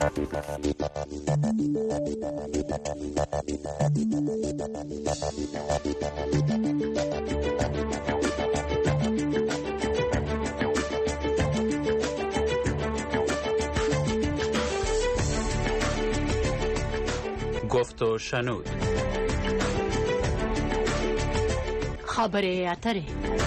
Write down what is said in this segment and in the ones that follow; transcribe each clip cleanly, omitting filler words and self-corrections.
گفت و شنود. خبره اتره.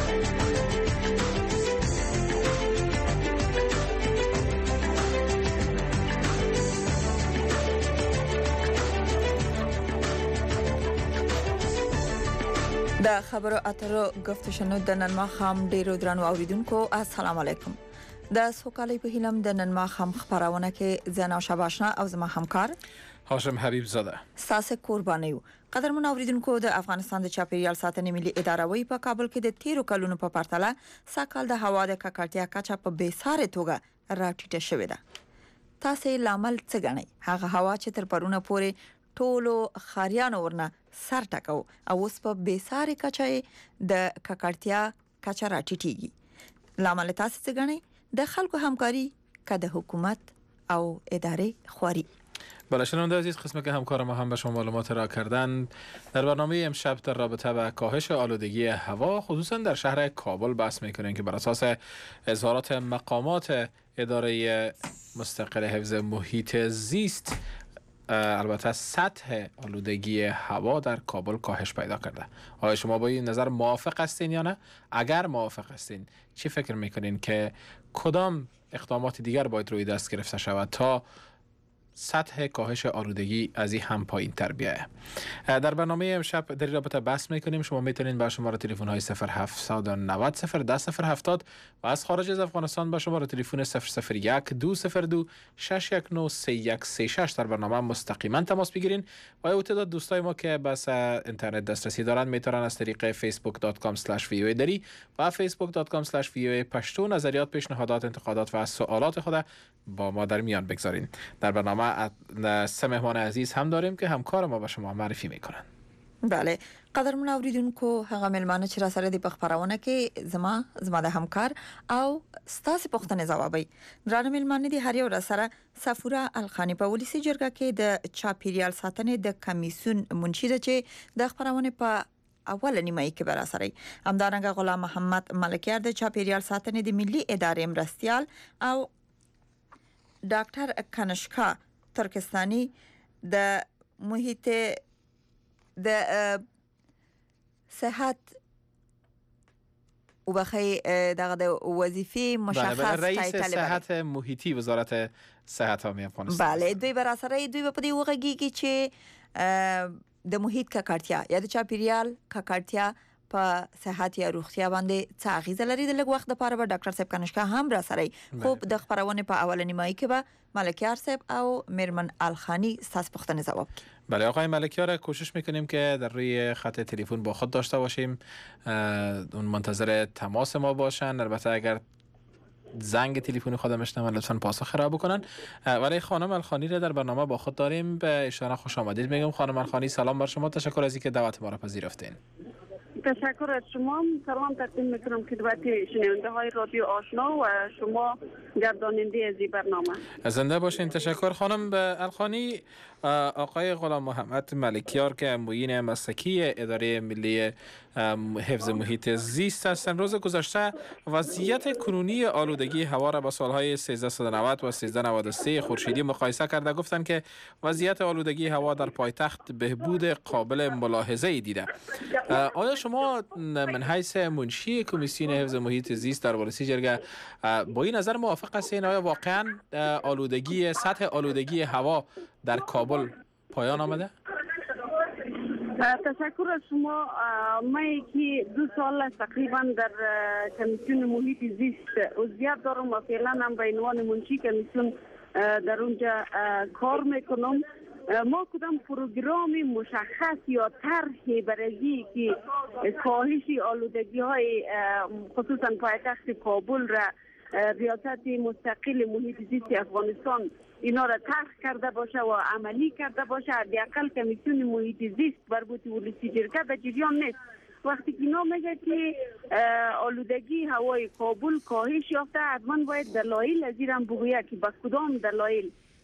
د خبرو اترو گفت و شنود د نن ماښام ډیرو درنو اوریدونکو السلام علیکم. د سوکالۍ په هیلم د نن ماښام خبرونه کې زنا شباشنا او زما همکار هاشم حبیب زاده ساسه قرباني یو. قدرمن اوریدونکو د افغانستان د چاپیریال ساتنې ملي اداره وی په کابل کې د 13 کلونو په پرتله ساکال د هوا د ککړتیا کچه په بیساره توګه راټیټه شوې ده. تاسو لامل څه غنئ؟ هغه هوا چې تر پرونه پورې ټولو خاریانو ورنه سر ټکاو او اوس په بیساره کچه د ککړتیا کچه راټیټیږي. لامل تاسو څه غنئ؟ د خلکو همکاری که د حکومت او اداره خواری. بله شنونده عزیز، قسمی که همکار ما هم به شما معلومات را کردند. در برنامه امشب در رابطه با کاهش آلودگی هوا خصوصا در شهر کابل بحث میکنیم که بر اساس اظهارات مقامات اداره مستقل حفظ محیط زیست البته سطح آلودگی هوا در کابل کاهش پیدا کرده. آیا شما با این نظر موافق هستین یا نه؟ اگر موافق هستین چی فکر میکنین که کدام اقدامات دیگر باید روی دست گرفته شود تا سطح کاهش آلودگی از این هم پایین تر بیایه؟ در برنامه امشب در این رابطه بحث میکنیم. شما میتونین با شماره تلفن های 0790 010 و از خارج از افغانستان با شماره تلفن 001 202 619 3136 در برنامه مستقیما تماس بگیرین. و یا تعداد دوستای ما که بس اینترنت دسترسی دارن میتونن از طریق facebook.com/voa دری و facebook.com/voa پشتو نظریات، پیشنهادات، انتقادات و سوالات خود با ما در میان بگذارین. در برنامه سه مهمان عزیز هم داریم که همکار ما به شما معرفی میکنن. بله قدرمن اوریدونکو هغه ملمانه چې را سره دی په خبرونه کې زما د همکار او ستاسو پوښتنې ځوابي. درانه ملمانه دي هر یو را سره صفوره الخانی په ولسی جرګه کې د چاپیریال ساتنې د کمیسیون منشي ده چې د خبرونه په اول نیمه کې بر سره همدارنګه غلام محمد ملکیار د چاپیریال ساتنې د ملي ادارې مرستيال او ډاکټر کنشکا ترکستانی د محیط د صحت او بخی دغه د وظیفه مشخص رئیس صحت محیطی وزارت صحت عامه افغانستان. بله دوی بر سره دوی په دې وغږیږي چې د محیط ککړتیا یا د چاپیریال ککړتیا په صحت یا روغتیا باندې څه اغیزه لري. د لږ وخت لپاره به ډاکټر صاحب کنشکا هم را سره خوب د خبرونه په اول نیمه کې به ملکیار صاحب او میرمن الخانی ستاسو پوښتنې ځواب کړي. بله آقای ملکیار، کوشش میکنیم که در روی خط تلفن با خود داشته باشیم، اون منتظر تماس ما باشن. البته اگر زنگ تلفن خودم بشنون لطفاً پاسخ را بکنن. ولی خانم الخانی را در برنامه با خود داریم. به ایشان خوش آمدید میگم. خانم الخانی سلام بر شما، تشکر از اینکه دعوت ما را پذیرفتین. تشکر از شما. سلام تقدیم میکنم خدمت شنونده های رادیو آشنا و شما گرداننده از این برنامه. زنده باشین. تشکر خانم الخانی. آقای غلام محمد ملکیار که معین مسلکی اداره ملی حفظ محیط زیست هستند، روز گذشته وضعیت کنونی آلودگی هوا را با سالهای 1390 و 1393 خورشیدی مقایسه کرده. گفتند که وضعیت آلودگی هوا در پایتخت بهبود قابل ملاحظه دیده. آیا شما من حیث منشی کمیسیون حفظ محیط زیست در ولسی جرگه با این نظر موافق هستین؟ آیا واقعا سطح آلودگی هوا در کابل پایان آمده؟ تشکر از شما. من که 2 سال تقریبا در کمیسیون محیط زیست عضویت دارم و فعلا هم به عنوان منشی کمیسیون در اونجا کار میکنم. ما کدام پروگرام مشخص یا طرحی برای که کاهش آلودگی های خصوصا پایتخت کابل را ریاست مستقل محیط زیست افغانستان اینا را طرح کرده باشه و عملی کرده باشه. حداقل کمیسیون محیط زیست مربوط ولسی جرگه در جریان نیست. وقتی که اینا میگه که آلودگی هوای کابل کاهش یافته، حتما باید دلایل از این هم بگویه که با کدام دلایل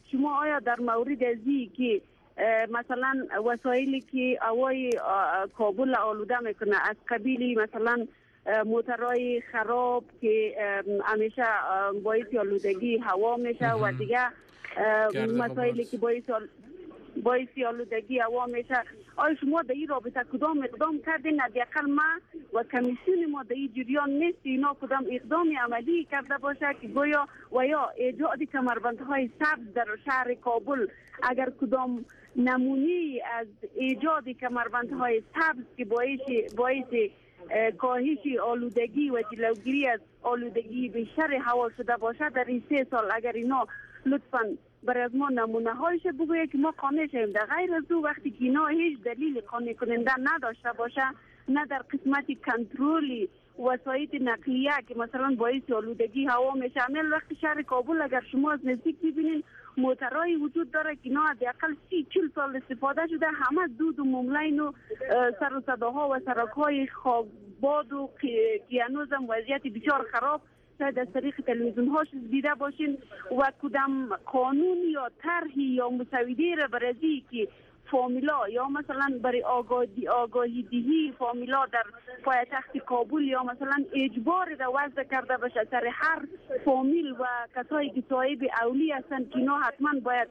شما آیا در مورد ازی که مثلا وسایلی که هوای کابل آلوده میکنه از قبیل مثلا موترهای خراب که همیشه باعث آلودگی هوا میشه و دیگه مسائلی که باعث آلودگی هوا میشه، آیا شما در این رابطه کدام اقدام کردین؟ حداقل ما و کمیسیون ما در این جریان نیست اینا کدام اقدام عملی کرده باشه که گویا و یا ایجاد کمربندهای سبز در شهر کابل اگر کدام نمونه از ایجاد کمربندهای سبز که باعث کاهش آلودگی و جلوگیری از آلودگی بیشتر هوا شده باشه در این 3 سال اگر اینا لطفاً برای از ما نمونه هایش بگوید که ما قانع شویم. در غیر از او وقتی که اینا هیچ دلیل قانع کننده نداشته باشه، نه در قسمت کنترل وسایل نقلیه که مثلا باعث آلودگی هوا میشه، عمل وقتی شهر کابل اگر شما از نزدیک ببینید موترهای وجود داره که اینا حداقل 30-40 سال استفاده شده، همه دود و مملین و سر و صداها و سرک‌های خاکباد و که هنوز هم وضعیت بسیار خراب شاید از طریق تلویزیون هاش دیده باشین و کدام قانون یا طرحی یا مسوده را برای که فامیلا یا مثلا برای آگاهی دهی فامیلا در پایتخت کابل یا مثلا اجبار را وضع کرده باشه سر هر فامیل و کسایی که صاحب اولی هستند که اینا حتما باید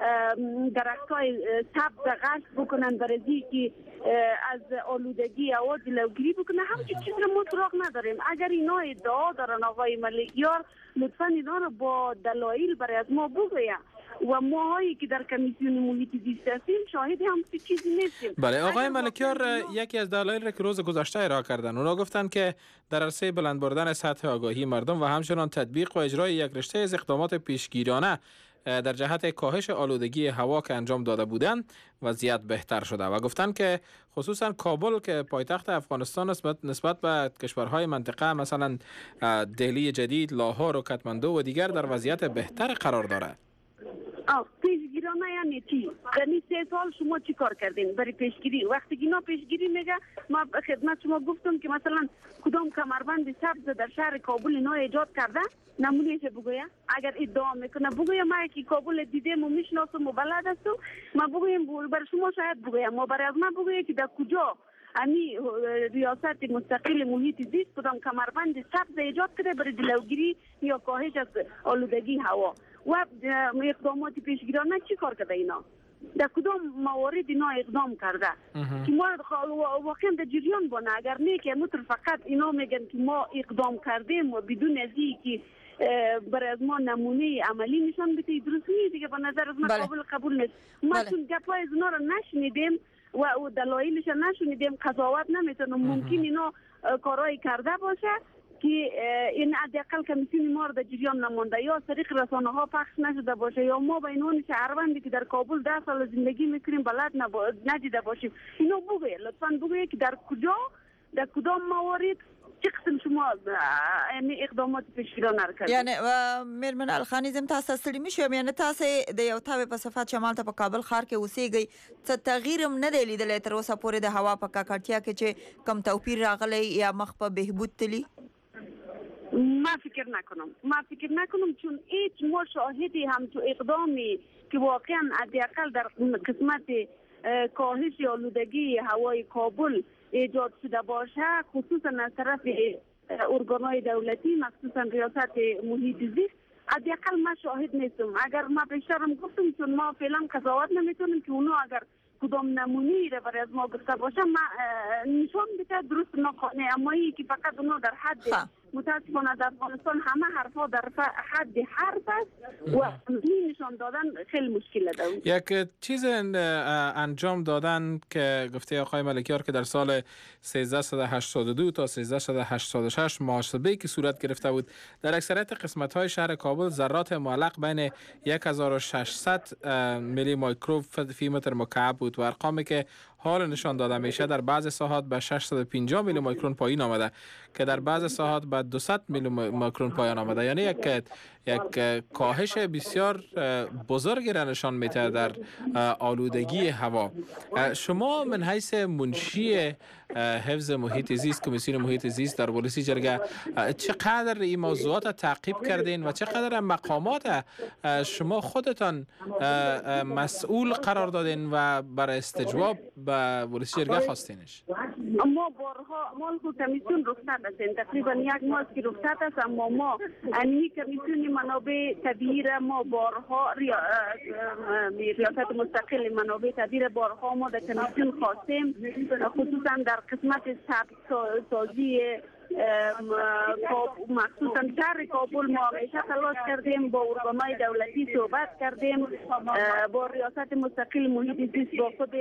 درختای سبز غشت بکنن برای که از آلودگی هوا جلوگیری بکنه. همچین چیز رو ما سراغ نداریم. اگر اینا ادعا دارن آقای ملکیار لطفا اینا رو با دلایل برای از ما بگوید و ماهایی که در کمیسیون محیط زیست هستیم شاهد هم چیزی نیستیم. بله آقای ملکیار یکی از دلایل که روز گذشته ارائه کردن اونا گفتن که در عرصه بلند بردن سطح آگاهی مردم و همچنان تطبیق و اجرای یک رشته از اقدامات پیشگیرانه در جهت کاهش آلودگی هوا که انجام داده بودند وضعیت بهتر شده و گفتند که خصوصا کابل که پایتخت افغانستان نسبت به کشورهای منطقه مثلا دهلی جدید، لاهور و کاتماندو و دیگر در وضعیت بهتر قرار دارد. پیشگیرانه یعنی چی؟ یعنی 3 سال شما چی کار کردین برای پیشگیری؟ وقتی که اینا پیشگیری میگه ما خدمت شما گفتم که مثلا کدام کمربند سبز در شهر کابل اینا ایجاد کرده نمونهش بگویم. اگر ادعا میکنه بگویم ما که کابل دیدیم و میشناسم و بلد هستم ما بگویم برای شما شاید بگویم ما برای از ما بگویم که در کجا امی ریاست مستقل محیط زیست کدام کمربند سبز ایجاد کرده برای جلوگیری یا کاهش از آلودگی هوا و اقدامات پیشگیرانه چی کار کرده اینا؟ در کدام موارد اینا اقدام کرده که ما واقعا در جریان بانه. اگر نه که فقط اینا میگن که ما اقدام کردیم و بدون از که برای از ما نمونه عملی نشان بده درست نیست دیگه. به نظر از ما قبول نیست. ما چون گپای از اینا رو نشنیدیم و دلایلش نشنیدیم قضاوت نمیتونم. ممکن اینا کارایی کرده باشه که این حداقل کمیسیون ما رو در جریان نمانده یا طریق رسانه ها پخش نشده باشه یا ما به عنوان شهروندی که در کابل 10 سال زندگی میکنیم بلد ندیده باشیم. اینو بگوید لطفاً بگوید که در کجا در کدام موارد چه قسم شما اقدامات پیشگیرانه کردید. یعنی میرمن الخانی زم تاسو ستړي مشو یعنی تاسو د یو تابع په صفات شمال ته په کابل ښار کې اوسېږئ څه تغییر هم نه دی لیدلی تر اوسه پورې د هوا په ککړتیا کې چې کم توپیر راغلی یا مخ په بهبود تلی؟ ما فکر نکنم چون هیچ ما شاهدی هم تو اقدامی که واقعا حداقل در قسمت کاهش آلودگی هوای کابل ایجاد شده باشه خصوصا از طرف ارگانهای دولتی مخصوصا ریاست محیط زیست حداقل ما شاهد نیستم. اگر ما بیشترم گفتم چون ما فعلا قضاوت نمیتونیم که اونا اگر کدام نمونه‌ای را برای از ما گفته باشه ما نشان بده درست نکنه. اما این که فقط اونا در حد متاسفانه در افغانستان همه حرفا در حد حرف است و نشان دادن خیلی مشکل داره. یک چیز انجام دادن که گفته آقای ملکیار که در سال 1382 تا 1386 محاسبه‌ای که صورت گرفته بود در اکثریت قسمت‌های شهر کابل ذرات معلق بین 1600 میلی مایکرو فی متر مکعب بود و ارقامی که حال نشان داده میشه در بعض ساحات به 650 میلی میکرون پایین آمده که در بعض ساحات به 200 میلی میکرون پایین آمده. یعنی یک کاهش بسیار بزرگی را نشان میده در آلودگی هوا. شما من حیث منشی حفظ محیط زیست، کمیسیون محیط زیست در ولسی جرگه، چقدر این موضوعات تعقیب کردین و چقدر مقامات شما خودتان مسئول قرار دادین و برای استجواب به ولسی جرگه خواستینش؟ ما بارها کمیسیون رخصت هستیم، تقریبا یک ماه که رخصت است، اما ما این کمیسیون منابع طبیعی را ما بارها ریاست مستقل منابع طبیعی را بارها ما در کمیسیون خواستیم، خصوصا در قسمت ثبت سازی مخصوصا شهر کابل ما همیشه تلاش کردیم، با ارگان‌های دولتی صحبت کردیم، با ریاست مستقل محیط زیست، با خود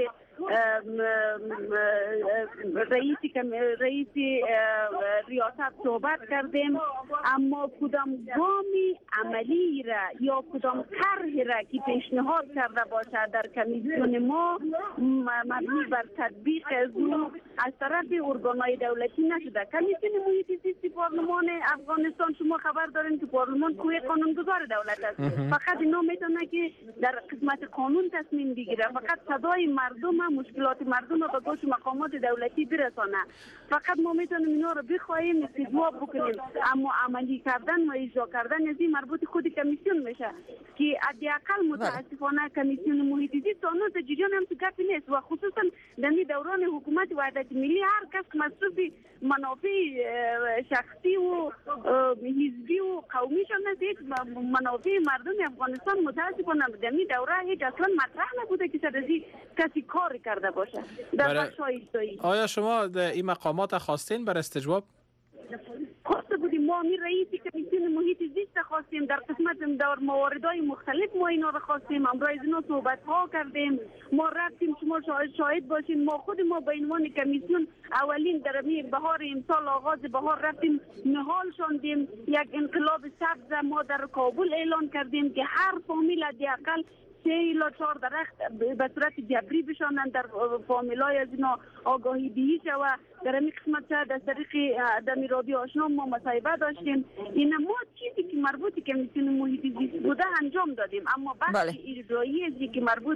رئیس ریاست صحبت کردیم، اما کدام گامی عملی را یا کدام طرحی را که پیشنهاد کرده باشد در کمیسیون ما مبنی بر تطبیق از طرف ارگان‌های دولتی نشده. کمیسیون محیط زیست پارلمان افغانستان، شما خبر دارین که پارلمان کوه قانونگذار دولت است، فقط اینا میتونه که در قسمت قانون تصمیم بگیره، فقط صدای مردم، مشکلات مردم رو به گوش مقامات دولتی برسانه. فقط ما میتونیم اینا رو بخواهیم استجواب بکنیم، اما عملی کردن و اجرا کردن از این مربوط خود کمیسیون میشه که حداقل متاسفانه کمیسیون محیط زیست اون جریان هم تو گپ نیست و خصوصا در دوران حکومت وحدت ملی هر کس مصروف منافع شخصی و حزبی و قومی شده، یک منافع مردم افغانستان متاسفانه در این دوره هیچ اصلا مطرح نبوده که سرزی کسی کار کرده باشه در بخش اجرایی. آیا شما این مقامات خواستین بر استجواب؟ خواسته بودیم، ما می رئیس کمیسیون محیط زیست خواستیم، در قسمت در مواردهای مختلف ما اینا رو خواستیم، امروز اینا صحبت ها کردیم، ما رفتیم، شما شاهد باشین، ما خود ما به عنوان کمیسیون اولین در بهار امسال آغاز بهار رفتیم نهال شوندیم، یک انقلاب سبز ما در کابل اعلان کردیم که هر فامیل حداقل 3 الی 4 درخت به صورت جبری بشانند در فامیلای از اینا آگاهی دهی شود. در این قسمت از طریق دمی رادیو آشنا ما مصاحبه داشتیم، این ما چیزی که مربوط کمیسیون محیط زیست بوده انجام دادیم، اما بخش اجرایی ازی که مربوط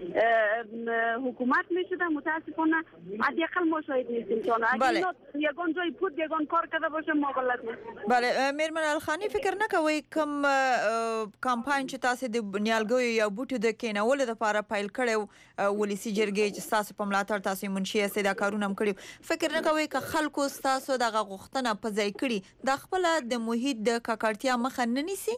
حکومت میشده متاسفانه حداقل ما شاهد نیستیم. چون اگه یگان جای پود یگان کار کرده باشه ما بلد نیستیم. بله میرمن الخانی، فکر نکوي کوم کمپاین چې تاسو د نیالګیو یا بوټو د کینولو لپاره پیل کړو ولسی جرګې چې تاسو په ملاتړ تاسو منشي اسې دا کارونه هم کړیو، فکر نکوي که خلکو تاسو دغه غوښتنه په ځای کړي د خپل د محیط د ککړتیا مخه نه نیسي؟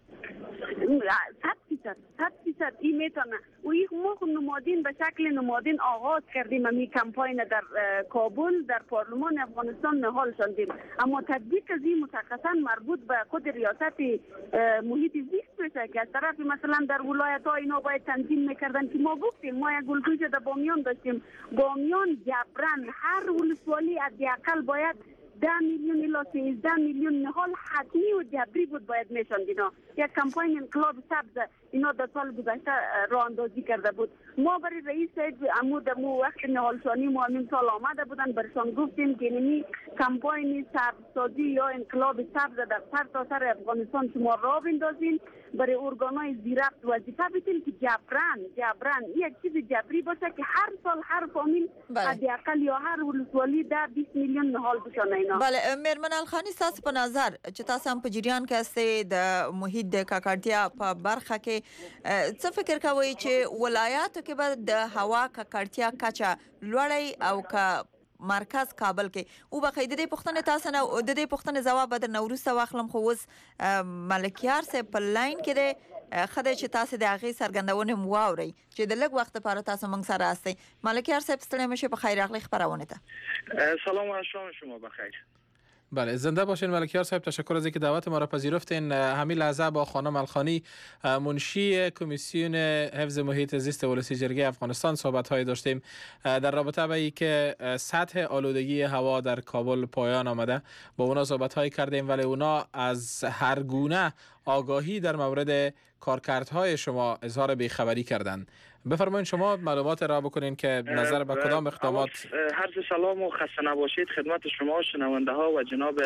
100% این میتونه و یک موقع نمادین به شکل نمادین آغاز کردیم امی کمپاین در کابل در پارلمان افغانستان نهال شدیم، اما تطبیق از این مشخصا مربوط به خود ریاست محیط زیست میشه که از طرف مثلا در ولایت ها اینا باید تنظیم میکردن که ما گفتیم ما یک گلگوش در بامیان داشتیم، بامیان جبران هر ولسوالی حداقل باید 10 میلیون الی 13 میلیون نهال حتمی و جبری بود باید میشوند. اینا یک کمپاین انقلاب سبز اینا در سال گذشته راه اندازی کرده بود. ما برای رئیس امو وقت نهالشانی ما همین سال آمده بودن، برشان گفتیم که اینی کمپاین سبزسازی یا انقلاب سبز در سر افغانستان شما راه بندازین، برای ارگان‌های زیرفت وظیفه بدین که جبران یک چیز جبری باشه که هر سال هر فامیل حداقل یا هر ولسوالی 10-20 میلیون نهال بشانه. اینا بله میرمن الخانی، تاسو په نظر چې تاسو هم په جریان کې استئ د محیط د ککړتیا په برخه کې څه فکر کوئ چې ولایاتو کې به د هوا ککړتیا کچه لوړی او که مرکز کابل کې او به قید د پښتنې تاسو نه د دې پښتنې جواب در نوروز واخلم، خو اوس ملکیار صاحب په لاین کې دی خدای چې تاسو د هغې څرګندونه مو واورئ چې د لږ وخت لپاره تاسو موږ سره هستئ. ملکیار صاحب ستړي مشه، په خیر راغلی خبرونه ته. سلام و شام شما بخیر. بله زنده باشین ملکیار صاحب، تشکر از اینکه دعوت ما را پذیرفتین. همین لحظه با خانم الخانی منشی کمیسیون حفظ محیط زیست ولسی جرگه افغانستان صحبت‌های داشتیم در رابطه با اینکه سطح آلودگی هوا در کابل پایان آمده. با اونا صحبت‌های کردیم ولی اونا از هر گونه آگاهی در مورد کارکردهای شما اظهار بیخبری کردند. بفرمایید شما معلومات را بکنین که نظر به کدام اقدامات. عرض سلام و خسته نباشید خدمت شما شنونده ها و جناب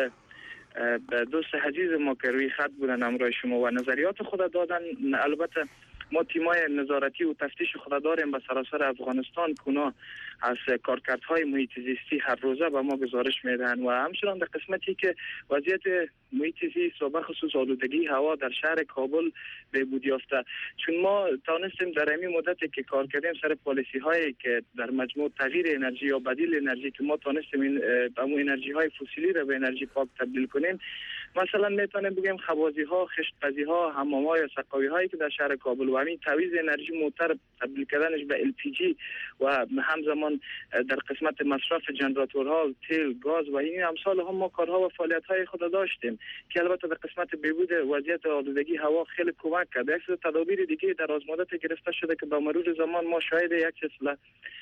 دوست عزیز ما که روی خط بودن همراه شما و نظریات خود دادن. البته ما تیمای نظارتی و تفتیش خود داریم به سراسر افغانستان که از کارکردهای محیط زیستی هر روزه به ما گزارش میدن و همچنان در قسمتی که وضعیت محیط زیست و بخصوص آلودگی هوا در شهر کابل بهبود یافته، چون ما توانستیم در این مدتی که کار کردیم سر پالیسی هایی که در مجموع تغییر انرژی یا بدیل انرژی که ما توانستیم همون انرژی های فسیلی را به انرژی پاک تبدیل کنیم. مثلا میتونیم بگیم خوازی ها، خشتپزی ها، حمام ها یا سقاوی هایی که در شهر کابل و همین تعویض انرژی موتر تبدیل کردنش به LPG و همزمان در قسمت مصرف جنراتورها، تیل، گاز و این امثال هم ما کارها و فعالیت های خود داشتیم که البته در قسمت بهبود وضعیت آلودگی هوا خیلی کمک کرد. یک سری تدابیر دیگه در آزمودت گرفته شده که با مرور زمان ما شاهد یک سلسله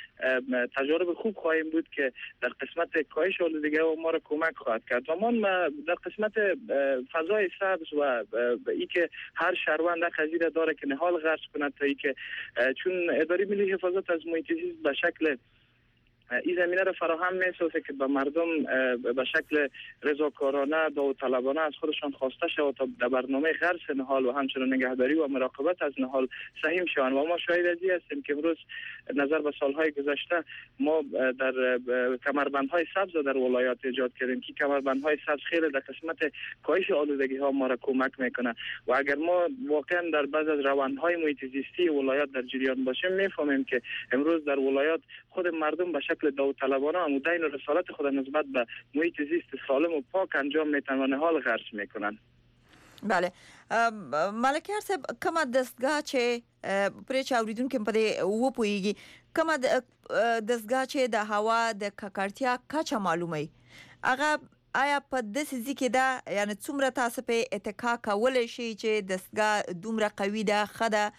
تجارب خوب خواهیم بود که در قسمت کاهش آلودگی هوا ما را کمک خواهد کرد. و ما در قسمت فضای سبز و ای که هر شهروند قضیه داره که نهال غرس کند تا ای که چون اداره ملی حفاظت از محیط زیست به شکل این زمینه را فراهم می‌سازه که به مردم به شکل رضاکارانه داوطلبانه از خودشان خواسته شود تا در برنامه غرس نهال و همچنین نگهداری و مراقبت از نهال سهیم شوند. و ما شاهد از این هستیم که امروز نظر به سالهای گذشته ما در کمربندهای سبز در ولایات ایجاد کردیم که کمربندهای سبز خیلی در قسمت کاهش آلودگی ها ما را کمک میکنه و اگر ما واقعا در بعض از روندهای محیط زیستی ولایات در جریان باشیم میفهمیم که امروز در ولایات خود مردم به شکل داوطلبانه عمودین و رسالت خود نسبت به محیط زیست سالم و پاک انجام میتن و نهال غرس میکنن. بله ملکه صاحب کومه دستگاه چې پرې چاوریدونکو په دې و پويږي کومه دستگاه چې د هوا د ککړتیا کچه معلومي هغه آیا په داسې ځکه دا یعنی څومره تاسو په اتکا کولای شي چې دستگاه دومره قوي ده خده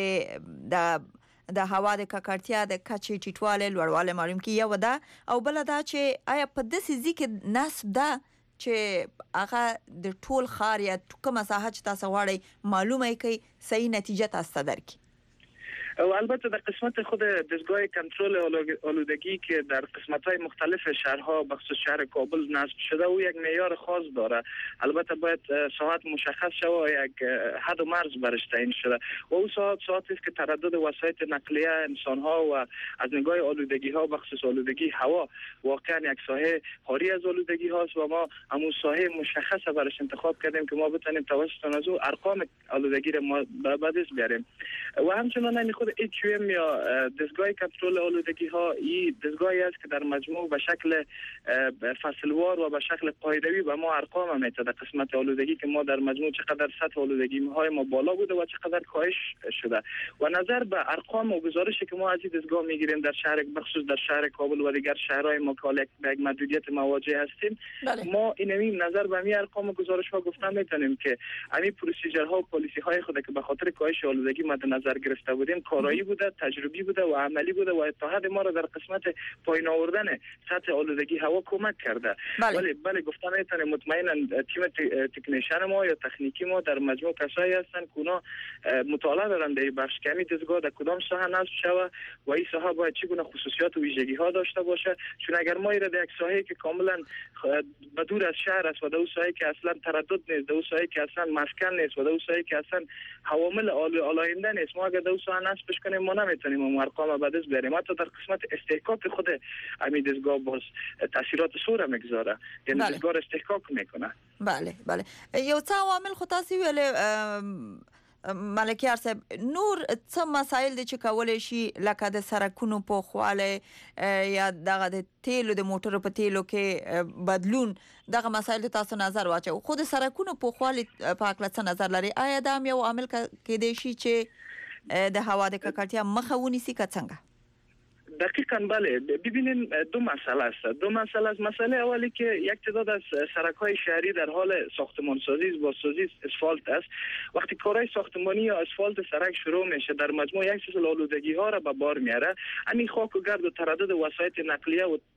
چې د هوا د ککړتیا د کچې ټیټواله لوړواله معلوم کی یو ده او بل دا چې آیا په داسې ځکه نسب ده چې هغه د ټول خار یا کومه ساحه چې تاسو غواړئ معلومه کوي صحیح نتیجه تاسو درکړي. و البته در قسمت خود دستگاه کنترل آلودگی که در قسمت‌های مختلف شهرها بخصوص شهر کابل نصب شده او یک معیار خاص داره. البته باید ساعت مشخص شود و یک حد و مرز برش تعیین شده و او ساعتی است که تردد وسایط نقلیه انسان‌ها و از نگاه آلودگی ها بخصوص آلودگی هوا واقعا یک ساحه خالی از آلودگی هاست و ما همون ساحه مشخص برش انتخاب کردیم که ما بتونیم توسط از او ارقام آلودگی را ما به دست بیاریم. و همچنین خود EQM یا دستگاه کنترل آلودگی ها این دستگاهی است که در مجموع به شکل فصلوار و به شکل قاعده‌ای به ما ارقام میده در قسمت آلودگی که ما در مجموع چقدر سطح آلودگی های ما بالا بوده و چقدر کاهش شده و نظر به ارقام و گزارشی که ما از این دستگاه میگیریم در شهر بخصوص در شهر کابل و دیگر شهرهای ما که یک محدودیت مواجه هستیم ما این نظر به همین ارقام و گزارش ها گفتن میتونیم که همین پروسیجرها و پالیسی های خود که به خاطر کاهش آلودگی مد نظر گرفته بودیم کارایی بوده، تجربی بوده و عملی بوده و اتحاد ما را در قسمت پایین آوردن سطح آلودگی هوا کمک کرده. بله گفتم میتونه مطمئنا تیم تکنیشن ما یا تکنیکی ما در مجموع کسایی هستن که اونا مطالعه دارن در بخش کمی دستگاه در کدام ساحه نصب شود و این ساحه باید چگونه خصوصیات و ویژگی ها داشته باشه، چون اگر ما ایره در یک ساحه که کاملا دور از شهر است و در اون ساحه که اصلا تردد نیست، در اون ساحه که اصلا مسکن نیست و در اون ساحه که اصلا عوامل آلاینده نیست، ما اگر در اون ساحه نصبش کنیم ما نمیتونیم اون ارقام به دست بیاریم. حتی در قسمت استحقاق خود همین دستگاه باز تاثیرات سوره میگذاره، یعنی دستگاه استحقاق میکنه. بله یو څه عوامل خو تاسو ویل ملکیار صاحب نور څه مسایل دي چې کولای شي لکه د سرکونو په خواله یا دغه د تیلو د موټرو په تیلو کې بدلون دغه مسایل تاسو نظر واچو خود سرکونو په خواله پاک لڅ نظر لري آیا دا یو عامل کې دی شي چې د هوا د ککړتیا مخه ونیسي که څنګه؟ دقیقاً بله. ببینین دو مسئله است. مسئله اولی که یک تعداد از سرک‌های شهری در حال ساختمانسازی، بازسازی اسفالت است. وقتی کارهای ساختمانی یا اسفالت سرک شروع میشه در مجموع یک سلسله آلودگی‌ها را به بار میاره. همین خاک و گرد و تردد وسایط نقلیه و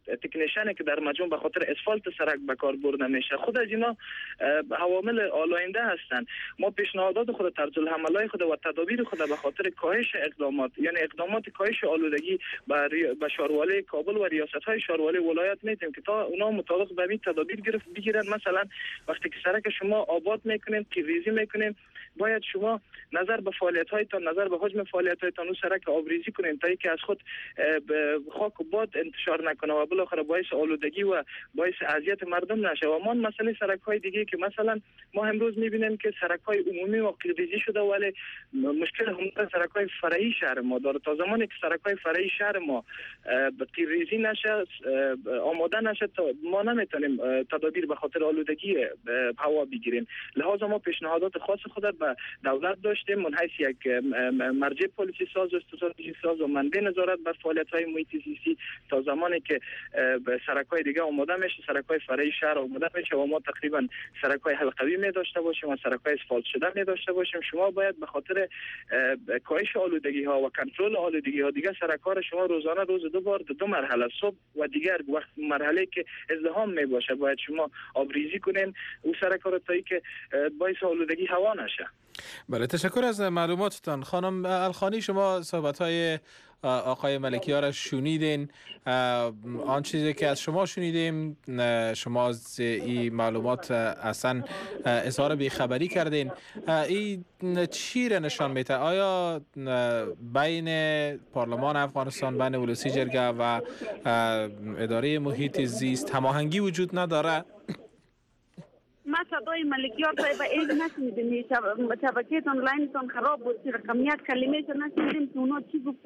تکنیشنی که در مجموع به خاطر اسفالت سرک به کار برده میشه. خود از اینا عوامل آلاینده هستند. ما پیشنهادات خود، طرز العملای خود و تدابیر خود به خاطر کاهش اقدامات، یعنی اقدامات کاهش آلودگی به شاروالی کابل و ریاست‌های شاروالی ولایت میتیم که تا اونا مطابق به این تدابیر بگیرن. مثلا وقتی که سرک شما آباد میکنین، ریزی میکنین، باید شما نظر به فعالیت‌هایتان، نظر به حجم فعالیت‌هایتان اون سرک آبریزی کنین تا اینکه از خود خاک و باد انتشار نکنه و بالاخره باعث آلودگی و باعث اذیت مردم نشه. و ما مسئله سرک‌های دیگه که مثلا ما امروز می‌بینیم که سرک‌های عمومی و ریزی شده، ولی مشکل هم سرک‌های فرعی شهر ما داره. تا زمانی که سرک‌های فرعی شهر ما ریزی نشه، آماده نشه، ما نمیتونیم تدابیر به خاطر آلودگی هوا بگیریم. لذا ما پیشنهادات خاص خود به دولت داشتیم من حیث یک مرجع پلیسی ساز و استراتژی ساز و منبع نظارت بر فعالیت‌های محیط زیستی تا زمانی که سرک‌های دیگه آماده میشه، سرک‌های فرعی شهر آماده میشه و ما تقریبا سرک‌های حلقوی می داشته باشیم و سرک‌های اسفالت شده می داشته باشیم. شما باید به خاطر کاهش آلودگی ها و کنترل آلودگی ها دیگه سرک‌ها شما روزانه روز دو بار دو مرحله صبح و دیگر وقت مرحله که ازدحام می باشه باید شما آبریزی کنین اون سرک‌ها رو تا اینکه باعث آلودگی هوا نشه. بله، تشکر از معلوماتتان. خانم الخانی، شما صحبت‌های آقای ملکی‌ها را شنیدین. آن چیزی که از شما شنیدیم، شما از این معلومات اصلا اظهار بیخبری کردین. این چی را نشان میده؟ آیا بین پارلمان افغانستان، بین ولسی جرگه و اداره محیط زیست هماهنگی وجود نداره؟ ما صدای ملکیار صاحب ایج نشنیدیم، شبکه‌تان لاینتان خراب بود، رقم یک کلمه نشنیدیم که اونا چی گفتن.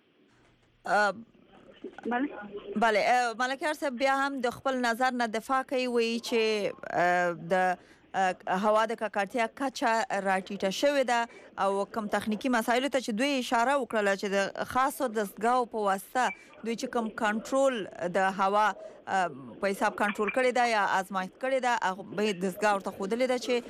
بله ملکیار صاحب بیا هم د خپل نظر نه دفاع کوي، وایي چې د هوا د ککړتیا کچه راټیټه شوې ده او کوم تخنیکی مسایلو ته چې دوی اشاره وکړه چې د خاصو دستګاو په واسطه دوی چې کوم کنټرول د هوا په حساب کنټرول کړی دا یا آزمایښت کړی دا به دستګاه ورته ښودلې ده چې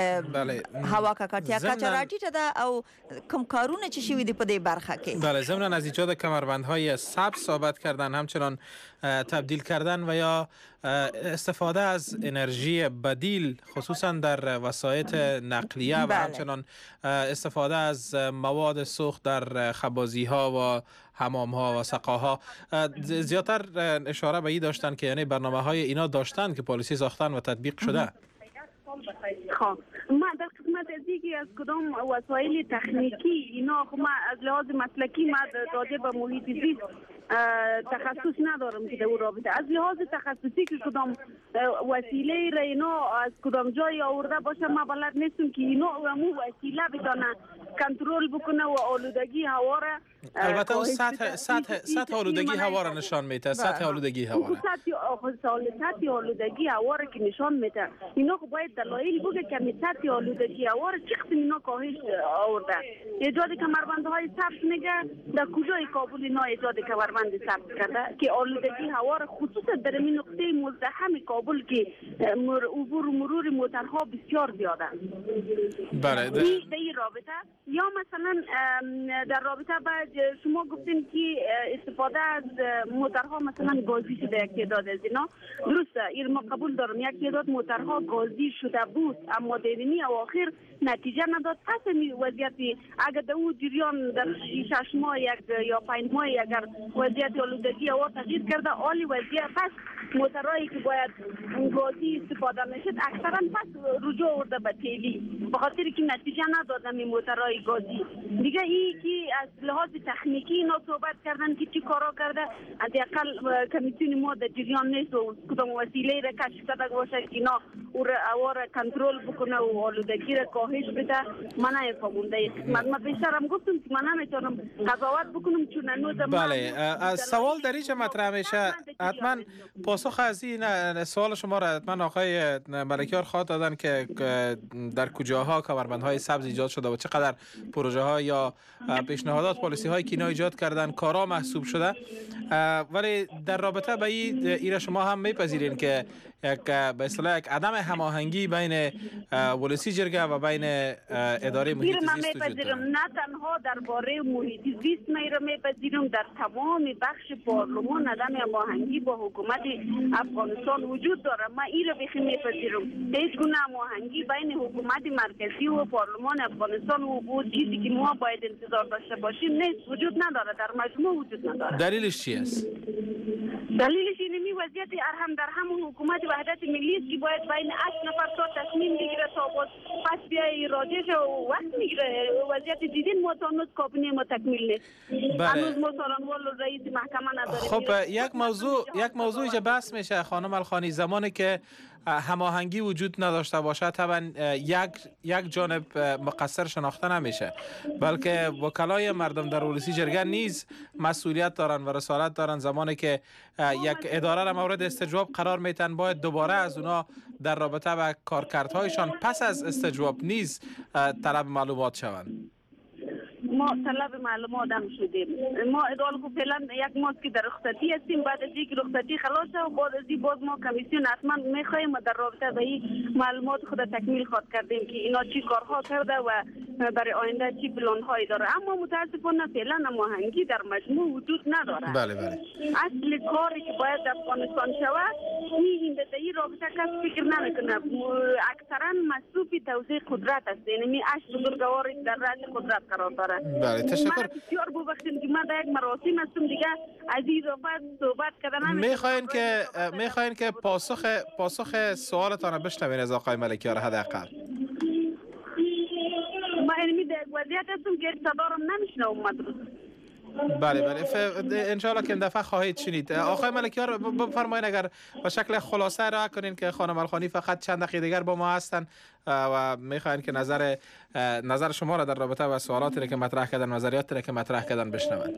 هوا ککړتیا کچه راټیټه ده او کوم کارونه چې شوي دي په دې برخه کې. بله، ضمن از ایجاد کمربندهای سبز صحبت کردن، همچنان تبدیل کردن و یا استفاده از انرژی بدیل خصوصا در وسایط نقلیه و همچنان استفاده از مواد سوخت در خبازی ها و حمام ها و سقاها. زیادتر اشاره به این داشتن که یعنی برنامه های اینا داشتن که پالیسی ساختن و تطبیق شده. خب ما در قسمت از دیگه از کدام وسایل تکنیکی اینا ما از لحاظ مسلکی ما راجع به محیط زیست تخصص ندارم که در اون رابطه. از لحاظ تخصصی که کدام وسیله را اینا از کدام جای آورده باشه ما بلد نیستم که اینا و وسیله بتونه کنترل بکنه و آلودگی هوا را. البته اون سطح آلودگی هوا را نشان میده. سطح آلودگی هوا را سطح آلودگی هوا را که نشان میده. اینا باید دلایل بگه که سطح آلودگی هوا را چقدر اینا کاهش آورده. ایجاد کمربندهای سبز میگه در کجای کابل اینا ایجاد کمربند سبز کرده که آلودگی هوا را خصوصا در این نقطه مزدحم کابل که عبور و مرور موترها بسیار زیاده. بله. در این رابطه یا مثلا در رابطه بعد شما گفتین که استفاده از موترها مثلا گازی شده یک تعداد از اینا درسته، این ما قبول دارم یک تعداد موترها گازی شده بود اما دیرینی اواخر نتیجه نداد. پس این وضعیت اگر در اون جریان در 6 ماه یا 5 ماه اگر وضعیت آلودگی هوا تغییر کرده عالی وضعیت پس موترهایی که باید گازی استفاده میشد اکثرا پس رجوع آورده به تیلی به خاطر که نتیجه ندادن این موترهای گازی دیگه. این که از لحاظ تکنیکی اینا صحبت کردن که چی کارا کرده حداقل کمیسیون ما در جریان نیست و کدام وسیله را کشف کرده باشه که اینا او را کنترل بکنه و آلودگی را کاهش بده. من نمیفهمم من بیشترم گفتم که من نمیتونم قضاوت بکنم چون هنوز. بله، از سوال در اینجا مطرح میشه. حتما پاسخ از این سوال شما را حتما آقای ملکیار خواهد دادن که در کجاها کمربندهای سبز ایجاد شده و چقدر پروژه ها یا پیشنهادات پالیسی هایی که اینا ایجاد کردن کارا محسوب شده. ولی در رابطه با این شما هم میپذیرین که یک به اصطلاح یک عدم هماهنگی بین ولسی جرگه و بین اداره محیط زیست وجود داره. نه تنها درباره محیط زیست میره میپذیرم، در تمام بخش پارلمان عدم هماهنگی با حکومت افغانستان وجود داره. من این رو بخی میپذیرم. هیچ گونه هماهنگی بین حکومت مرکزی و پارلمان افغانستان و چیزی که ما باید انتظار داشته باشیم نیست، وجود نداره، در مجموع وجود نداره. دلیلش چی است؟ دلیلش اینمی وضعیت هم در همون حکومت وحدت ملی است که باید بین 8 نفر تا تصمیم بگیره تا پس بیای راجعش و وقت میگیره. وضعیت دیدین ما تا هنوز کابینه ما تکمیل نیست. هنوز ما سالانوال رئیس محکمه نداریم. خب یک موضوعی که بحث میشه خانم الخانی، زمانی که هماهنگی وجود نداشته باشه طبعا یک جانب مقصر شناخته نمیشه، بلکه وکلای مردم در ولسی جرگه نیز مسئولیت دارن و رسالت دارن. زمانی که یک اداره را مورد استجواب قرار میتن باید دوباره از اونا در رابطه با کارکردهایشان پس از استجواب نیز طلب معلومات شوند. ما طلب معلومات هم شدیم. ما ادعا کو فعلا یک ماست که در رخصتی هستیم، بعد از اینکه رخصتی خلاص شد بعد از این باز ما کمیسیون حتما میخوایم در رابطه با این معلومات خود تکمیل خواد کردیم که اینا چی کارها کرده و برای آینده چی پلان هایی داره. اما متاسفانه فعلا هماهنگی در مجموع وجود نداره. بله. اصل کاری که باید در افغانستان شود این این رابطه کس فکر نمیکنه. اکثرا مصروف توزیع قدرت است، یعنی 8 بزرگوار در رأس قدرت قرار داره. بله تشکر. بسیار ببخشید که من در یک مراسم هستم دیگه عزیز صحبت کردن میخواین که پاسخ سوالتان رو بشنوین از آقای ملکیار حداقل. ما علمی در وضعیت هستم که صدا رو نمیشنوم مدرس. بله انشاءالله که این دفعه خواهید شنید. آقای ملکیار بفرمایید اگر به شکل خلاصه را کنین که خانم الخانی فقط چند دقیقه دیگر با ما هستن و میخواین که نظر شما را در رابطه با سوالاتی که مطرح کردن، نظریاتی که مطرح کردن بشنوند.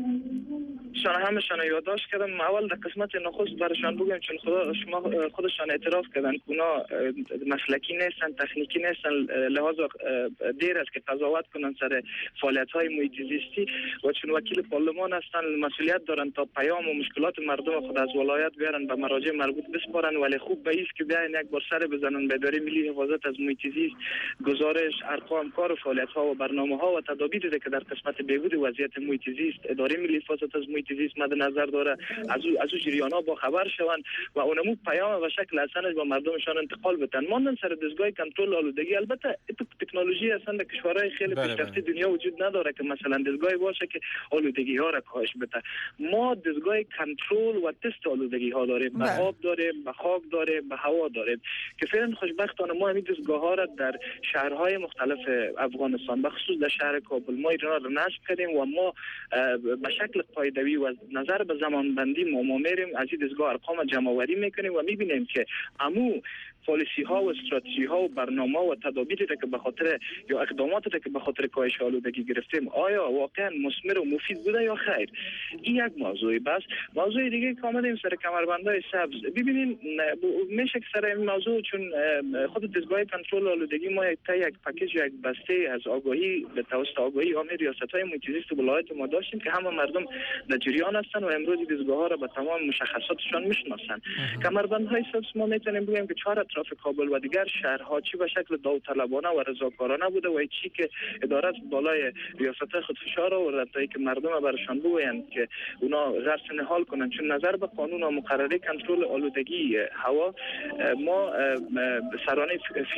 همشان یادداشت کردم. اول در قسمت نخست برشان بگم چون شما خودشان اعتراف کردن که اونا مسلکی نیستن، تکنیکی نیستن، لحاظا دیر است که قضاوت کنن سر فعالیت‌های محیط زیستی و چون وکیل پارلمان هستن مسئولیت دارن تا پیام و مشکلات مردم خود از ولایت بیارن به مراجع مربوط بسپارن. ولی خوب به است که بیاین یک بار سر بزنن به اداره ملی حفاظت از محیط زیست گزارش، ارقام کار و فعالیت‌ها و برنامه‌ها و تدابیری که در قسمت بهبود وضعیت محیط زیست اداره ملی حفاظت از محیط زیست مد نظر داره از جریان‌ها با خبر شوند و اونمو پیام و شکل اصلا با مردمشان انتقال بدن. ماندن سر دستگاه کنترل آلودگی. البته تکنولوژی اصلا در کشورهای خیلی پیشرفته دنیا وجود نداره که مثلا دستگاهی باشه که آلودگی ها را کاهش بده. ما دستگاه کنترل و تست آلودگی ها داریم، به آب داریم، به خاک داریم، به هوا داریم که فعلا خوشبختانه ما همین دستگاه ها را در شهرهای مختلف افغانستان به خصوص در شهر کابل ما اینا را نصب کردیم و ما به شکل قاعده‌ای و نظر به زمان بندی ما میریم از این دستگاه ارقام جمع آوری میکنیم و میبینیم که عمو پالیسی ها و استراتژی ها و برنامه و تدابیری که به خاطر یا اقداماتی که به خاطر کاهش آلودگی گرفتیم آیا واقعا مثمر و مفید بوده یا خیر. این یک موضوعی. بس موضوع دیگه که آمدیم سر کمربندهای سبز. ببینین میشه که سر این موضوع چون خود دستگاه کنترل آلودگی ما یک پکیج یک بسته از آگاهی به توسط آگاهی عامه ریاست‌های محیط زیست ولایت ما داشتیم که همه مردم در جریان هستن و امروز دستگاه ها را به تمام مشخصاتشان میشناسن. کمربندهای سبز ما میتونیم بگیم که 4 اطراف کابل و دیگر شهرها چی به شکل داوطلبانه و رضاکارانه بوده و چی که اداره بالای ریاست خود فشار آورده تا که مردم برشان بگویند که اونا غرس نهال کنن. چون نظر به قانون و مقرره کنترل آلودگی هوا ما سرانه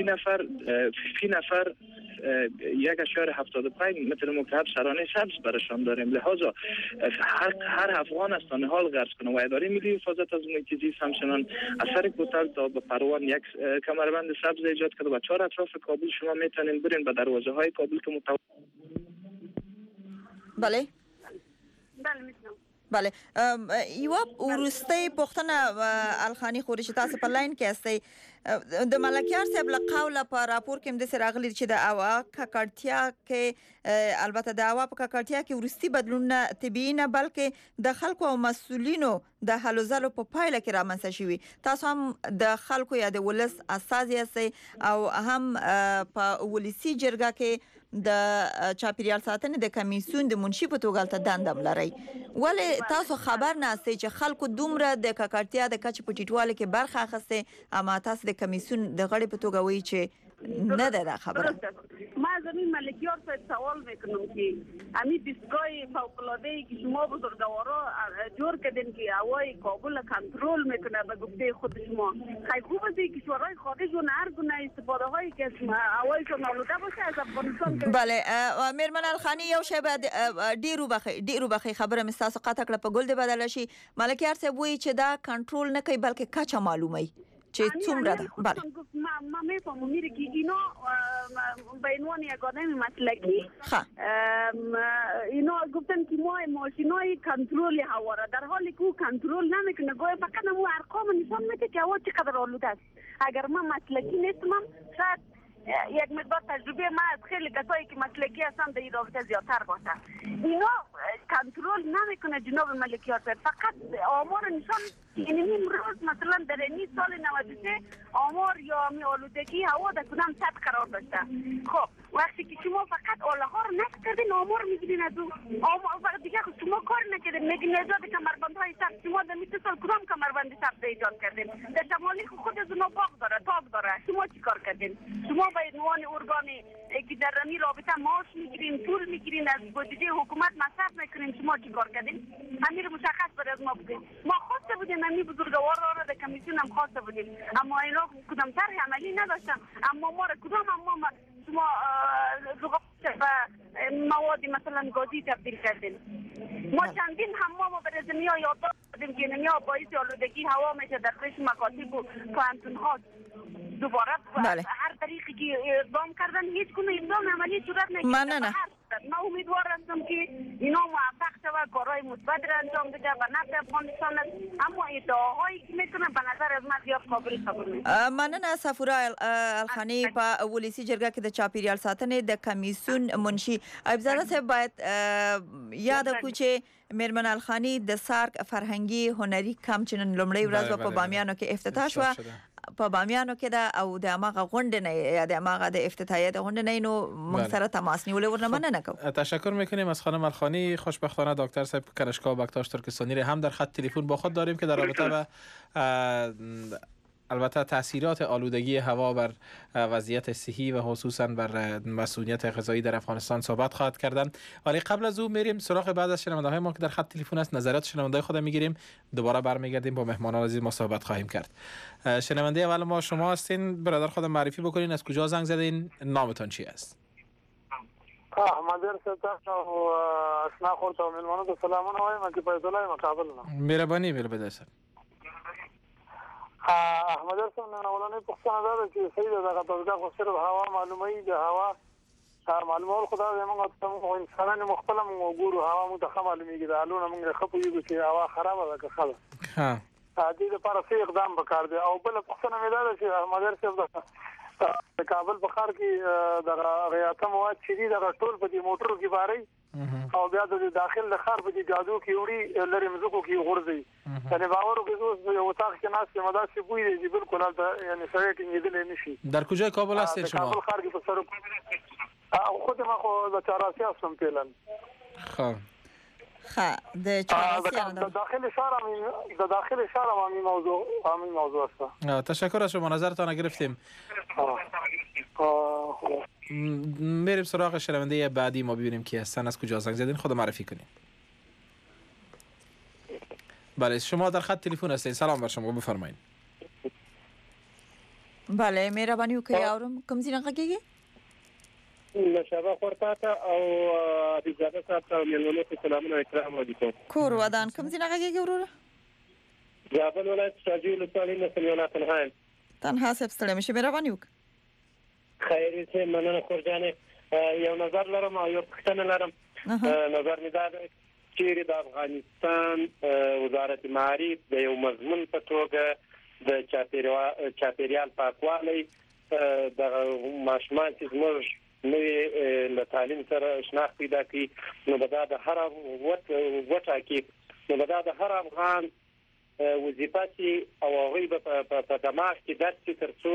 فی نفر 1.75 متر مکعب سرانه سبز برشان داریم. لحاظا هر افغان است نهال غرس کنه و اداره ملی حفاظت از محیط زیست همچنان اثر کوتاه تا به پروان یک کمربند سبز ایجاد کرده و 4 اطراف کابل شما میتونین برین به دروازه های کابل که بله میتونم. بله یو ورسته پختنه الخانی خورش تاسو په لاین کې استئ د ملکیار صاحب له قوله په راپور کې هم د راغلي چې د اوا ککړتیا کې البته د اوا په ککړتیا کې ورستي بدلون طبيعي نه بلکې د خلکو او مسؤلینو د هلو ځلو په پایله کې رامنځته شوي. تاسو هم د خلکو یا د ولس اساس یاستئ او هم په ولسی جرګه کې د چاپیریال ساتنې د کمیسیون د منشي په توګه ته دندم لري ولې تاسو خبر نه استئ چې خلکو دومره د ککړتیا د کچې په ټیټوالي کې برخه اخیسته اما تاسو د کمیسیون د غړي په توګه وایي چې نه ده خبره ما زمین ملکیار صاحب سوال میکنم که امی دستگاه فوق‌العاده‌ای که شما بزرگوارا جور کردین که هوای کابل کنترل میکنه به گفته خود شما خیلی خوب است که کشورهای خارج و هر گونه استفاده هایی که هوایشون آلوده باشه از افغانستان بله میرمن الخانی یو شی بعد ډیرو بخي خبره مستاسو قطع کړه په ګل دی بدل شي ملکیار صاحب وایي چې دا کنټرول نه کوي بلکې کچا معلومه چې څومره ده بله ما میفهمم میره که اینا به عنوان یک آدم مسلکی اینا گفتن که ما ماشینای کنترل هوا را در حالی که او کنترل نمیکنه گویا فقط مو ارقام نشان میده که هوا چقدر آلوده است اگر من مسلکی نیستم شاید یک مقدار تجربه ما از خیلی کسایی که مسلکی هستن در این رابطه زیادتر باشه اینا کنترل نمیکنه جناب ملکیار صاحب فقط آمار نشان یعنی امروز مثلا در این سال 93 آمار یا می آلودگی هوا در کدام سطح قرار داشته خب وقتی که شما فقط آلها رو نصب کردین آمار میگیرین از اون آمار فقط دیگه شما کار نکردین میگین نجات کمربندهای سخت شما در میت سال کدام کمربند سخت ایجاد کردین در شمالی خود از اونها باغ داره تاک داره شما چی کار کردین شما به عنوان ارگانی که در رمی رابطه معاش میگیرین پول میگیرین از بودجه حکومت مصرف میکنین شما چی کار کردین همین مشخص بر از ما بودین ما خواسته بودیم همین بزرگوار را در کمیسیون هم خواسته بودیم اما اینا کدام طرح عملی نداشتن اما ما را کدام اما شما و مواد مثلا گازی تبدیل کردیم ما چندین حمام برای زمین‌ها یادداشت کردیم که نمیا باعث آلودگی هوا میشه در قسم مکاتب و پانتون‌ها دوباره هر طریقی که اقدام کردن هیچ گونه اقدام عملی صورت نگرفت ما امیدوار هستم که اینا موفق شود کارهای مثبت را انجام بده و نفع افغانستان اما ادعاهایی که میتونه به نظر از من زیاد قابل قبول نیست مننه صفورا الخانی په ولسی جرګه کې د چاپیریال ساتنې د کمیسیون منشي ابزاده صاحب باید یاد کو چې میرمن الخانی د سارک فرهنګي هنري کم چې نن لومړی ورځ په بامیانو کې افتتاح شو په بامیانو کې دا او د اماغه غونډه نه یا د اماغه د افتتاحیه د غونډه نه نو موږ سره تماس نیولې ورنمنه نکو تشکر میکنیم از خانم الخانی خوشبختانه دکتر صاحب کنشگاه بکتاش ترکستانی هم در خط تلفن با خود داریم که در رابطه با البته تاثیرات آلودگی هوا بر وضعیت صحی و خصوصا بر مسئولیت غذایی در افغانستان صحبت خواهد کردن ولی قبل از او میریم سراغ بعد از شنونده‌های ما که در خط تلفن است نظرات شنونده‌های خود میگیریم دوباره برمیگردیم با مهمانان عزیز ما صحبت خواهیم کرد شنونده اول ما شما هستین برادر خود معرفی بکنین از کجا زنگ زدین نامتون چی است احمد ارسطا و اشنا خورت و ملمانو سلامونه وایم چې په دلای مقابل مهرباني بل احمد ارسطا نن اولنې پوښتنه ده چې صحیح ده دغه توګه خو صرف هوا معلومي د هوا معلومات خدا زموږ ته انسانان مختلف وګورو هوا مو ته معلومیږي د الونه موږ خپو یو چې هوا خراب ده که خلا ها دې لپاره څه اقدام وکړ دي او بل پوښتنه مې ده چې احمد ارسطا د کابل په ښار کې د غیاته مواد چې دي د ټول په دې موټرو کې باري او بیا د داخل د ښار په دې جادو کې وړي لري مزکو کې غورځي یعنی باور وکړو یو تاخ کې ناس کې مداسي بوی دی بالکل یعنی سره کې نیدل نشي در کجای کابل هستید شما کابل ښار کې په سر خود ما خو د چاراسي هستم فعلا د چاراسي د داخل شهر هم موضوع است تشکر از شما نظرتان گرفتیم میریم سراغ شنونده بعدی ما ببینیم کی هستن از کجا زنگ زدین خود معرفی کنین بله شما در خط تلفن هستین سلام بر شما بفرمایید بله مهرباني وکړئ اورم کوم ځای نه کېږي نشابه خورتاته او اجازه صاحب ملمنو ته سلامونه احترام علیکم کور ودان کوم ځای نه کېږي وروره جابل ولایت شاجوی لسوالی نسلیانا تنها صاحب ستړی مشه مهرباني وکړئ خیری ته مننه خورجانه یو نظر لرم او یو پوښتنه لرم نظر مې دا دی چې د افغانستان وزارت معارف د یو مضمون په توګه د چاپیریال پاکوالی د ماشومان چې زموږ نوې له تعلیم سره شناخت پیدا کړي نو دا د هر وټه کې نو دا د هر افغان وظیفه چې او هغه په دماغ کې درس ترڅو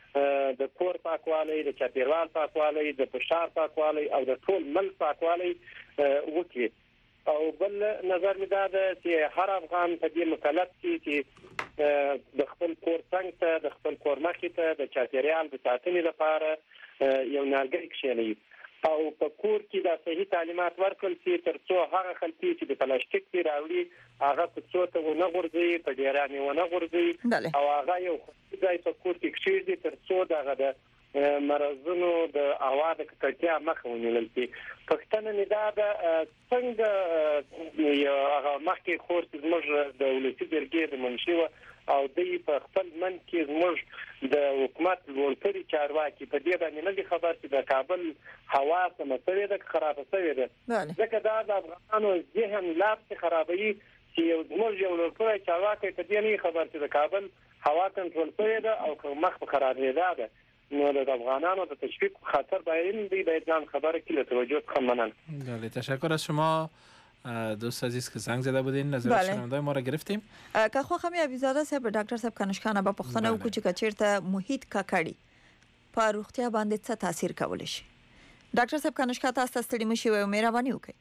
د کور پاکوالی، د چاپیریال پاکوالی، د فشار پاکوالی او د ټول ملک پاکوالی وکړي. او بل نظر مې دا ده چې هر افغان په دې مکلف دي چې د خپل کور څنګ ته، د خپل کور مخې ته د چاپیریال د ساتنې لپاره یو نیالګی کښېنوي او په کور کې د صحي تعلیمات ورکړل شي تر څو هغه خلک چې د پلاستیک پی راوړي هغه په څو ته ونه غورځي، په ډیرانې ونه غورځي او هغه یو ځای په کور کې کښېږدي تر څو دغه د مرزونو د هوا د ککړتیا مخه ونیول شي. پښتنه مې دا ده څنګه یو هغه مخکې خور چې زموږ د ولسي جرګې د منشي او دوی په خپل من کې زموږ د حکومت لوړتري چارواکي په دې باندې نه دي خبر چې د کابل هوا سمسوي ده خرابه شوې ده، ځکه دا د افغانانو ذهن لاس خرابوي چې یو زموږ یو لوړتري چارواکي په دې نه خبر چې د کابل هوا کنټرول شوې ده او مخ په خرابېدا ده. نو د افغانانو د تشویق خاطر باید جان خبره کلی توجه کنن. بله، تشکر از شما دوست عزیز که زنگ زده بودین، نظر شنونده ما را گرفتیم. که خو خمی عبیزاده صاحب دکتر صاحب کنشکانه با پختنه وکړو چې چیرته محیط ککړی په روغتیا باندې څه تاثیر کولی شي. ډاکټر صاحب کنشکا تاسو ستړي مشي او مهرباني وکړئ.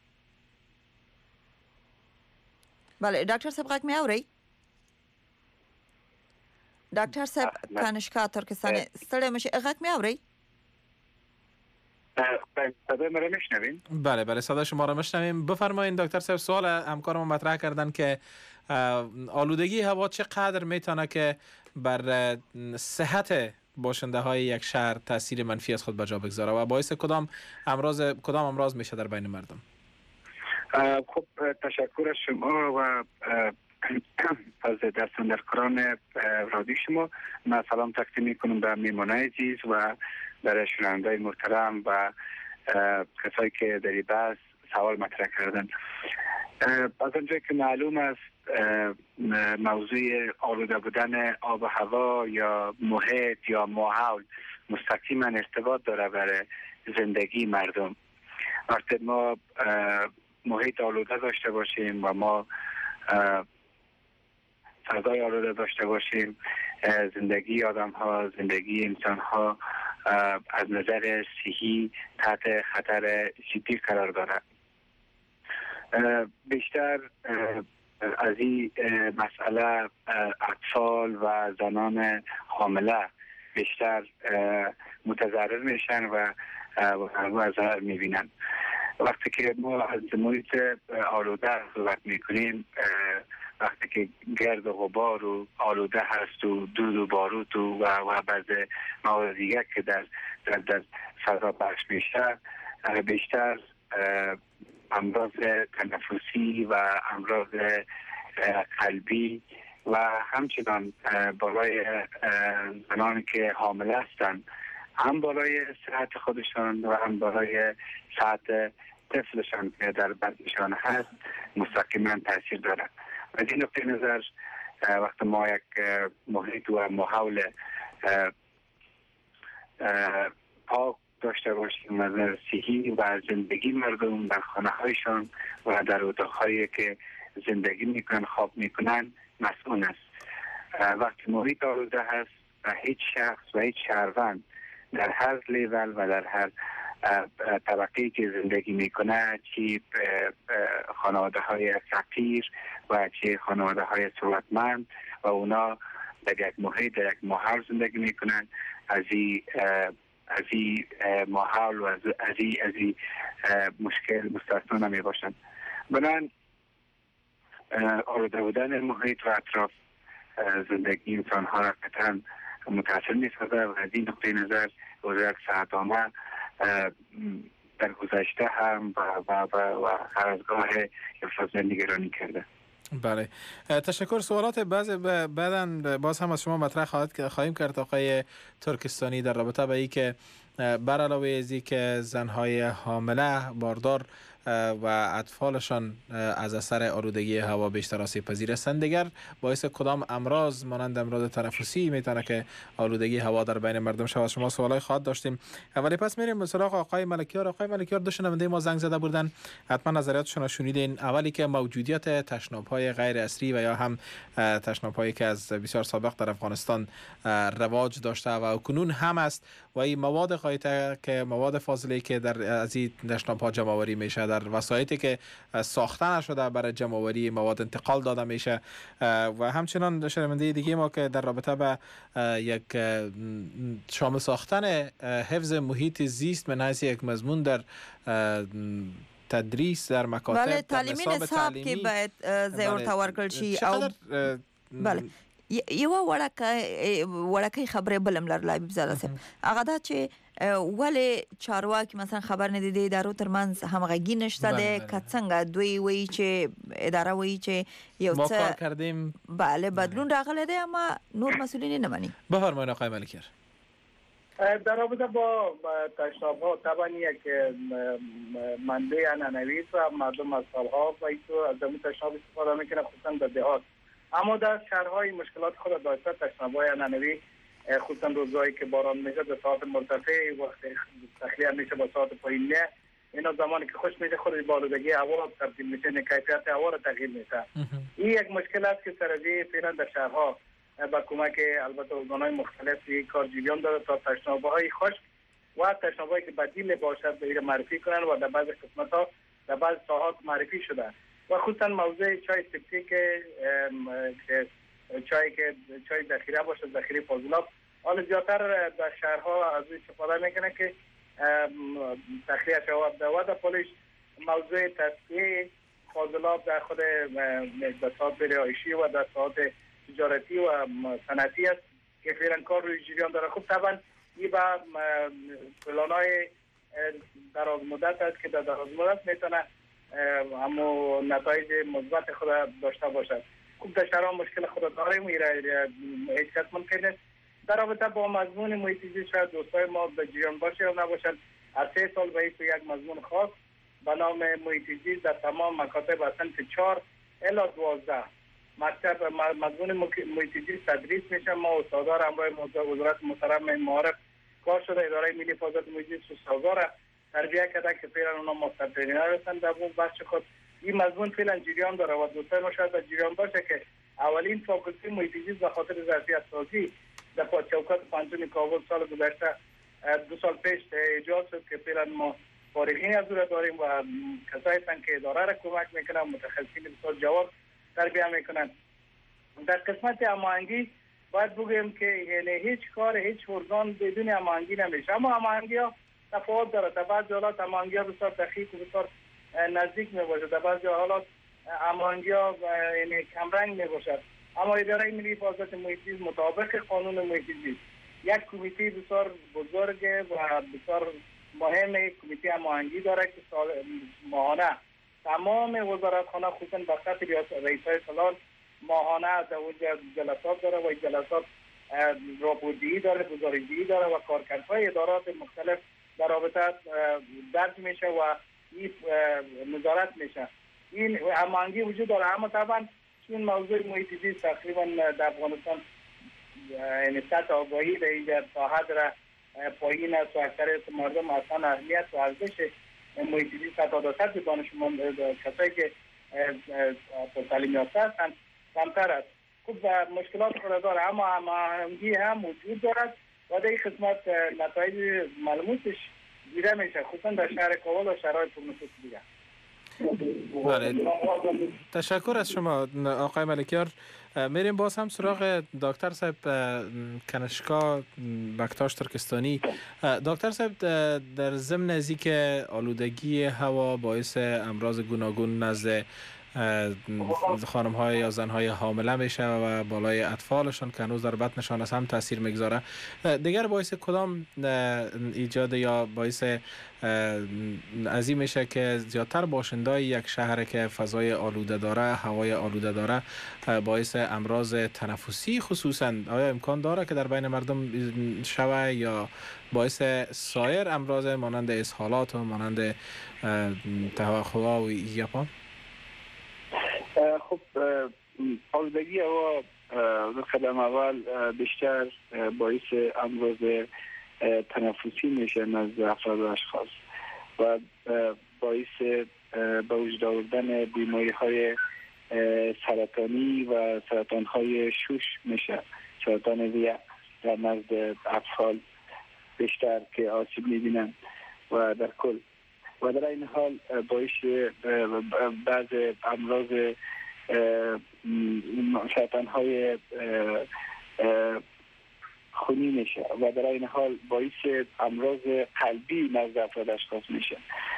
بله ډاکټر صاحب غږ مې اورئ؟ ډاکټر صاحب کنشکا ترکستان ستړي مشي غږ مې اورئ؟ صدای ما را میشنوین؟ بله بله صدای شما را میشنویم. بفرمایید دکتر صاحب، سوال همکارم مطرح کردن که آلودگی هوا چقدر میتونه که بر صحت باشنده های یک شهر تاثیر منفی از خود به جا بگذاره و باعث کدام امراض میشه در بین مردم؟ خب تشکر از شما و از دستاندرکاران رادیو شما. من سلام تقدیم میکنم به میمانای عزیز و برای شنونده‌های محترم و کسایی که در این بحث سوال مطرح کردن. از آنجایی که معلوم است موضوع آلوده بودن آب و هوا یا محیط یا ماحول مستقیما ارتباط داره برای زندگی مردم. وقتی ما محیط آلوده داشته باشیم و ما فضای آلوده داشته باشیم، زندگی آدم ها، زندگی انسان ها از نظر صحی تحت خطر جدی قرار دارد. بیشتر از این مسئله اطفال و زنان حامله بیشتر متضرر میشن و ضرر میبینن. وقتی که ما از محیط آلوده صحبت میکنیم، وقتی که گرد و غبار و آلوده هست و دود و باروت و بعضی مواد دیگر که در فضا پخش میشه، بیشتر امراض تنفسی و امراض قلبی و همچنان بالای زنانی که حامله هستند، هم بالای صحت خودشان و هم بالای صحت طفلشان که در بطنشان هست مستقیما تاثیر دارد. از این نقطه نظر وقتی ما یک محیط و ماحول پاک داشته باشیم از نظر صحی و زندگی مردم در خانه هایشان و در اتاقهایی که زندگی میکنن، خواب میکنن، مسئول است. وقتی محیط آلوده هست و هیچ شخص و هیچ شهروند در هر لیول و در هر طبقه‌ای که زندگی میکنه، چی خانواده های فقیر و چی خانواده های ثروتمند و اونا در یک محیط، در یک ماحول زندگی میکنن، از این ماحول و از این مشکل مستثنا نمی باشند. بنابراین آلوده بودن محیط و اطراف زندگی انسان ها را قطعا متاثر می‌سازد و از این نقطه نظر وزارت صحت عامه در گذشته هم و هر از گاه افراز نگرانی کرده. بله تشکر. سوالات بعداً باز هم از شما مطرح خواهیم کرد آقای ترکستانی در رابطه با این که بر علاوه از این که زنهای حامله باردار و اطفالشان از اثر آلودگی هوا بیشتر آسیب پذیر هستند. دیگر باعث کدام امراض مانند امراض تنفسی میتونه که آلودگی هوا در بین مردم شود؟ شما سوالای خاص داشتیم، ولی پس میریم به سراغ آقای ملکیار. آقای ملکیار، دو شنونده ما زنگ زده بودن، حتما نظریاتشون رو شنیدین. اولی که موجودیت تشناب‌های غیر عصری و یا هم تشناب‌هایی که از بسیار سابق در افغانستان رواج داشته و کنون هم است و این مواد قایته که مواد فاضله که در از این تشناب‌ها جمع آوری میشه، در وسایلی که ساخته نشده برای جمع آوری مواد انتقال داده میشه، و همچنان شنونده دیگه ما که در رابطه به یک شامل ساختن حفظ محیط زیست من حیث یک مضمون در تدریس در مکاتب، بله، تعلیمی نصاب که باید زیور تورکل شي او بله یو وړکه خبره بلم لرلای بزاده سم هغه دا چې ولې چارواکي مثلا خبر نه دي ادارو ترمنځ همغږي نشته ده که څنګه دوی وایي چې اداره وایي چې یو څه ما کار کردیم، بله بدلون راغلی دی اما نور مسئولین نه مانی. بفرمایید آقای ملکیار. در رابطه با تشناب‌ها طبعا یک منبع عنعنوی است و مردم از سال‌ها از این تشناب استفاده میکنه، خصوصا در دهات. اما در شهرهای مشکلات خود داشته. تشناب‌های عنعنوی خصوصا روزایی که باران میشه به ساعت مرتفع وقت تخلیه میشه با ساعت پایین، اینا زمانی که خوش میشه خود با آلودگی هوا تبدیل میشه، کیفیت هوا رو تغییر میده. این یک مشکل است که سرازی فعلا در شهرها با کمک البته ارگان‌های مختلفی کارجویان داره تا تشناب‌های خشک و تشناب‌هایی که بدیل باشد به معرفی کنن و در بعضی قسمت‌ها در بعضی ساحات معرفی شده و خصوصا موضوع چای سپتی که چای ذخیره باشه، ذخیره فاضلاب. حالا زیادتر در شهرها از این استفاده میکنه که تخلیه شود و در پولش موضوع تصفیه فاضلاب در خود بساط رهایشی و در ساحات تجارتی و صنعتی است که فعلا کار روی جریان داره. خب طبعا این با پلان‌های دراز مدت است که در دراز مدت میتونه اما نتایج مثبت خود داشته باشد. خب در شهرها مشکل خود داریم، هیچ کس ممکن است در رابطه با مضمون محیط زیست شاید دوستای ما به جریان باشه یا نباشد. از 3 سال به یک مضمون خاص به نام محیط زیست در تمام مکاتب از صنف 4 الی 12 مکتب مضمون محیط زیست تدریس میشه. ما استادار همراه وزارت محترم معارف کار شده اداره ملی حفاظت محیط زیست استادار تربیت کرده که فعلا اونا مستقلین هستند در اون بخش خود. این مضمون فعلا جریان داره و دوستای ما شاید جریان باشه که اولین فاکولته محیط زیست به خاطر ظرفیت سازی در چوکات پانتون کابل سال گذشته 2 سال پیش ایجاد شد که فعلا ما فارغین از اون داریم و کسایی هستند که اداره را کمک میکنن، متخصصین بسیار جواب تربیت میکنن. در قسمت هماهنگی باید بگویم که یعنی هیچ کار هیچ ارگان بدون هماهنگی نمیشه، اما هماهنگی ها تفاوت داره. در بعضی حالات هماهنگی ها بسیار دقیق و بسیار نزدیک میباشه، در بعضی حالات هماهنگی ها یعنی کمرنگ میباشد. اما اداره ملی حفاظت محیط زیست مطابق قانون محیط زیست یک کمیته بسیار بزرگ و بسیار مهم کمیته هماهنگی داره که ماهانه تمام وزارتخانه خصوصا به خط رئیسای سالان ماهانه در اونجا جلسات داره و جلسات راپوردهی داره، گزارش‌دهی داره و کارکردهای ادارات مختلف در رابطه درج میشه و این نظارت میشه. این هماهنگی وجود داره. اما طبعا این موضوع محیط زیست تقریبا در افغانستان یعنی سطح آگاهی در این ساحه داره پایین است و اکثر مردم اصلا اهمیت و ارزش محیط زیست سطح دانشمند کسایی که تعلیم یافته هستند کمتر است. خب مشکلات خود داره اما هماهنگی هم وجود دارد و در این قسمت نتایج ملموسش دیده میشه خصوصا در شهر کابل و شهرهای پرنفوذ دیگه. بله، تشکر از شما آقای ملکیار. میریم باز هم سراغ دکتر صاحب کنشکا بکتاش ترکستانی. دکتر صاحب، در ضمن ازی که آلودگی هوا باعث امراض گوناگون نزد خانم های یا زن های حامله میشه و بالای اطفالشون که هنوز در بطنشان از هم تاثیر میگذاره. دیگر باعث کدام ایجاد یا باعث از این میشه که زیادتر باشندای یک شهر که فضای آلوده داره، هوای آلوده داره، باعث امراض تنفسی خصوصا آیا امکان داره که در بین مردم شوه یا باعث سایر امراض مانند اسهالات و مانند تهوع و یپا؟ خب آلودگی هوا در قدم اول بیشتر باعث امراض تنفسی میشه نزد افراد و اشخاص و باعث به وجود آوردن بیماری های سرطانی و سرطان های شوش میشه، سرطان ریه در نزد اطفال بیشتر که آسیب میبینن و در کل و در این حال باعث بعض امراض سرطان های خونی میشه و در این حال باعث امراض قلبی نزد افراد اشخاص میشه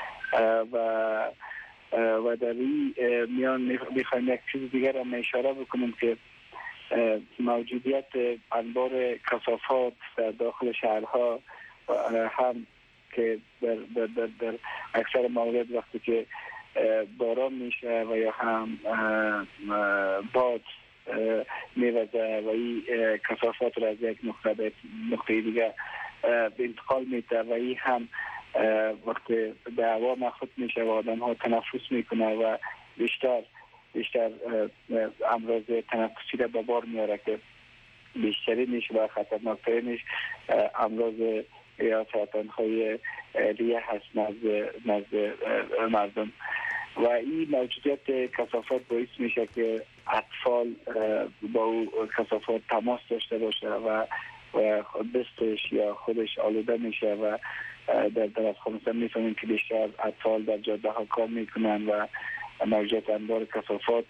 و در این میان میخوایم یک چیز دیگر هم اشاره بکنیم که موجودیت انبار کثافات در داخل شهرها هم که در اکثر موارد وقتی که باران میشه و یا هم باد میوزه و این کثافات را از یک نقطه به نقطه دیگه انتقال میده و این هم وقتی به هوا مخلوط میشه و آدم ها تنفس میکنه و بیشتر امراض تنفسی را به بار میاره که بیشترینش و خطرناکترینش امراض یا سرطان های ریه هست نزد مردم و این موجودیت کثافات باعث میشه که اطفال با او کثافات تماس داشته باشه و دستش یا خودش آلوده میشه و در افغانستان میفهمیم که بیشتر اطفال در جاده ها کار میکنن و موجودیت انبار کثافات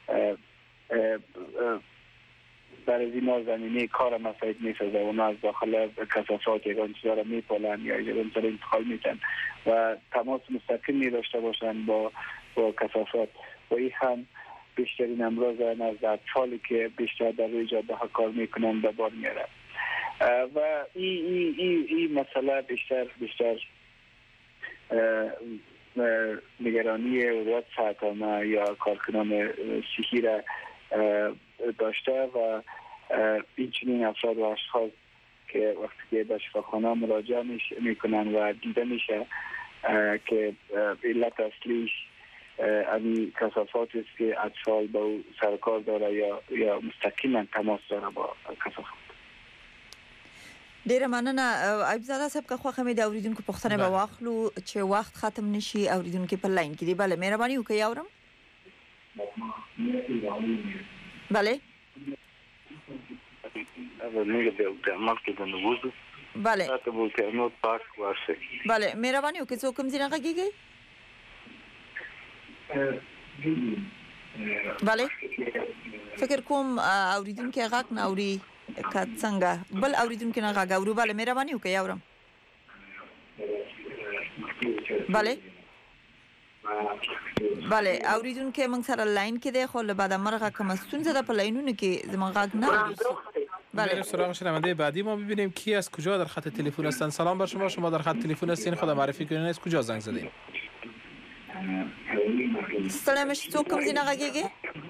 در از این زمینه کار مساعد میسازه اونا از داخل کثافات یک چیزا را میپالن یا یک چیزا انتقال میتن و تماس مستقیمی داشته باشن با کثافات و این هم بیشترین امراض نزد اطفالی که بیشتر در روی جاده ها کار میکنن به بار میاره و این مسئله بیشتر نگرانی وزارت صحت یا کارکنان صحی را داشته و این چنین افراد و اشخاص که وقتی که به شفاخانه مراجعه میکنن و دیده میشه که علت اصلیش این کثافات است که اطفال با او سرکار داره یا مستقیما تماس داره با کثافات. ډیره مننه عیبزاده صاحب که خوښه مې د اوریدونکو پوښتنه به واخلو چې وخت ختم نشي اوریدونکو په لاین کې دی. بله مهرباني وکړئ اورم. بله بله مهرباني وکړئ څوک کوم ځای نه غږیږئ. بله فکر کوم اوریدونکو غږ نه اوري که څنګه بل اوریدونکو نه غږ اورو. بله مهرباني وکړئ اورم. بله بله اوریدونکو موږ سره لاین کې دی خو له بعد مرغه کوم ستونزه ده په لاینونو کې زموږ غږ نه اوري. بریم سراغ شنونده بعدی ما ببینیم کی از کجا در خط تلفن هستن. سلام بر شما در خط تلفن هستین، خدا معرفی کنین از کجا زنگ زدین. ستړی څوک کوم ځای نه غږیږي.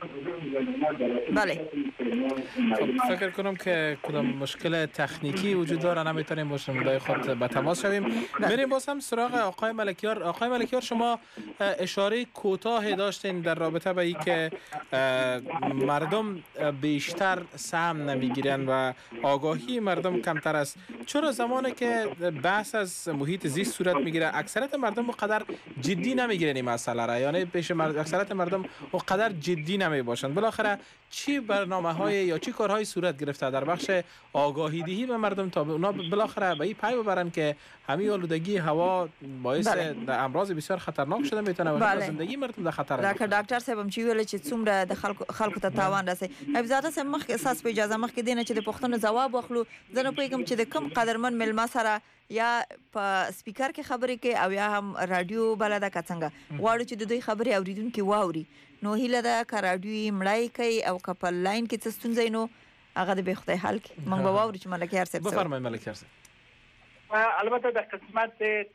بله فکر کنم که کدام مشکل تکنیکی وجود داره نمیتونیم با شنونده‌های خود به تماس شویم. بریم باز هم سراغ آقای ملکیار. آقای ملکیار شما اشاره کوتاهی داشتین در رابطه با اینکه مردم بیشتر سهم نمیگیرن و آگاهی مردم کمتر است. چرا زمانی که بحث از محیط زیست صورت میگیره اکثریت مردم اونقدر جدی نمیگیرن این مسئله را، یعنی پیش اکثریت مردم اونقدر جدی نمی باشند؟ بالاخره چی برنامه‌های یا چی کارهای صورت گرفته در بخش آگاهی دهی به مردم تا اونا بالاخره به این پی ببرن که همین آلودگی هوا باعث امراض بسیار خطرناک شده میتونه و زندگی مردم در خطر راکه ډاکټر صاحب هم چې ویل چې څومره د خلکو ته تاوان رسي. عبادت صاحب مخ اساس په اجازه مخ کې دینه چې د پښتنو جواب واخلو. زه نه پوهیږم چې د کم قدرمن ملما سره یا په سپیکر کې خبرې کې او یا هم رادیو بلده کڅنګ غواړو چې د دوی خبرې اوریدونکو واوري. نو هیله ده کراډیوي مړای کوي او کپل لاین کې څه ستونزې نو هغه د بخته حل کی موږ به واورو چې ملکیار صاحب بفرمایئ ملکیار صاحب. البته در قسمت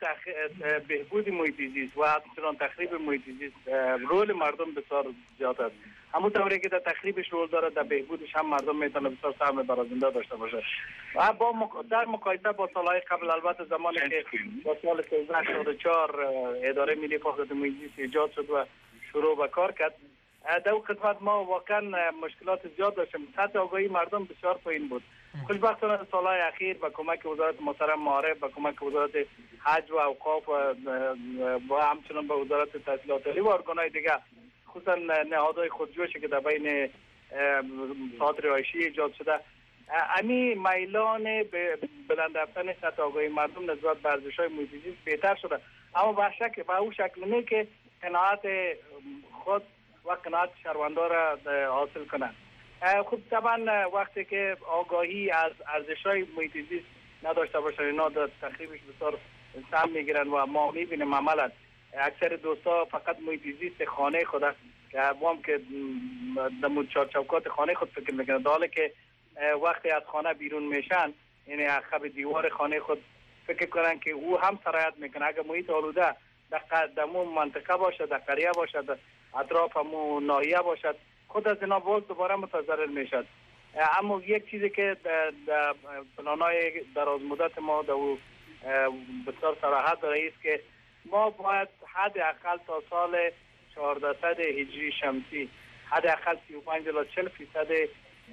بهبود محیط زیست و همچنان تخریب محیط زیست رول مردم بسیار زیاد است. همونطوری که در تخریبش رول داره در بهبودش هم مردم میتونه بسیار سهم برازنده داشته باشه. و در مقایسه با سالهای قبل البته زمانی که با سال 1384 اداره ملی حفاظت محیط زیست ایجاد شد و شروع به کار کرد، در اون قسمت ما واقعا مشکلات زیاد داشتیم. سطح آگاهی مردم بسیار پایین بود. خوشبختانه سالهای اخیر با کمک وزارت محترم معارف، با کمک وزارت حج و اوقاف و همچنان با وزارت تحصیلات عالی و ارگان‌های دیگر، خصوصا نهادهای خودجوشی که در بین ساعات رهایشی ایجاد شده، امی میلان به بلند رفتن سطح آگاهی مردم نسبت به ارزش‌های محیط زیست بهتر شده، اما به اون شکل نه که قناعت خود و قناعت شهروندان را حاصل کنند. خب طبعا وقتی که آگاهی از ارزش‌های محیط زیست نداشته باشن، اینا در تخریبش بسیار سهم میگیرن و ما میبینیم عملا اکثر دوستا فقط محیط زیست خانه خود که هم که در چارچوکات خانه خود فکر میکنن، در حالی که وقتی از خانه بیرون میشن یعنی عقب دیوار خانه خود فکر کنن که او هم سرایت میکنه. اگر محیط آلوده در منطقه باشد، در قریه باشد، در اطراف همون ناحیه باشد، خود از اینا باز دوباره متضرر میشد. اما یک چیزی که در پلان‌های دراز مدت ما در بسیار صراحت داره است که ما باید حداقل تا سال 1400 هجری شمسی حداقل 35-40%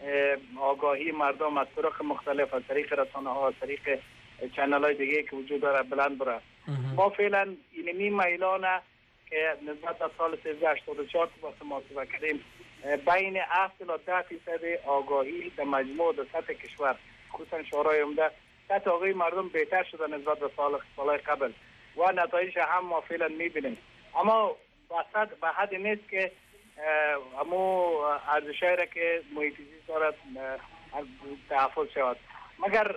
آگاهی مردم از طرق مختلف، از طریق رسانه‌ها، از طریق چنل‌های دیگه که وجود داره بلند بره. ما فعلا اینمی میلانه که نسبت به سال 1384 که وقت محاسبه کردیم بین 7 تا 10% آگاهی در مجموع در سطح کشور، خصوصا شورای عمده، سطح آگاهی مردم بهتر شده نسبت به سالهای قبل و نتایج هم ما فعلا میبینیم. اما به حد نیست که امو ارزشایی را که محیط زیست دارد تحفظ شود، مگر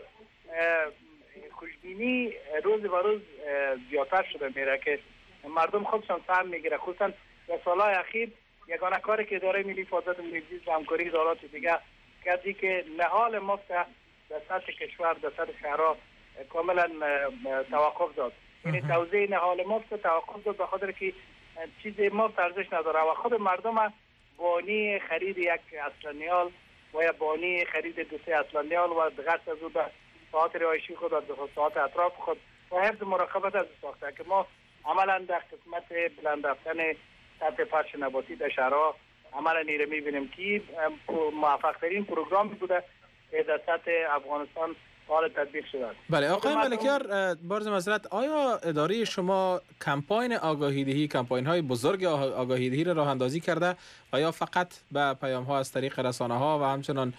خوشبینی روز به روز زیادتر شده میره که مردم خودشان سهم میگیره. خصوصا در سالهای اخیر یگانه کاری که اداره ملی حفاظت محیط زیست و همکاری ادارات دیگه کردی که نهال مفت در سطح کشور، در سطح شهرها کاملا توقف داد. یعنی توزیع نهال مفت توقف داد به خاطر که چیز مفت ارزش نداره و خود مردم بانی خرید یک اصلانیال و یا بانی خرید دو سه اصلانیال و دقت از او به ساعات رهایشی خود و ساعات اطراف خود و حفظ مراقبت از ساخته که ما عملا در قسمت بلند رفتن سطح فرش نباتی در شهرها عملا نیره میبینیم که موفق ترین پروگرامی بوده که در سطح افغانستان حال تطبیق شده. بله آقای ملکیار، بارز معذرت، آیا اداره شما کمپاین آگاهی دهی، کمپاین های بزرگ آگاهی دهی را راه اندازی کرده و یا فقط به پیام ها از طریق رسانه ها و همچنان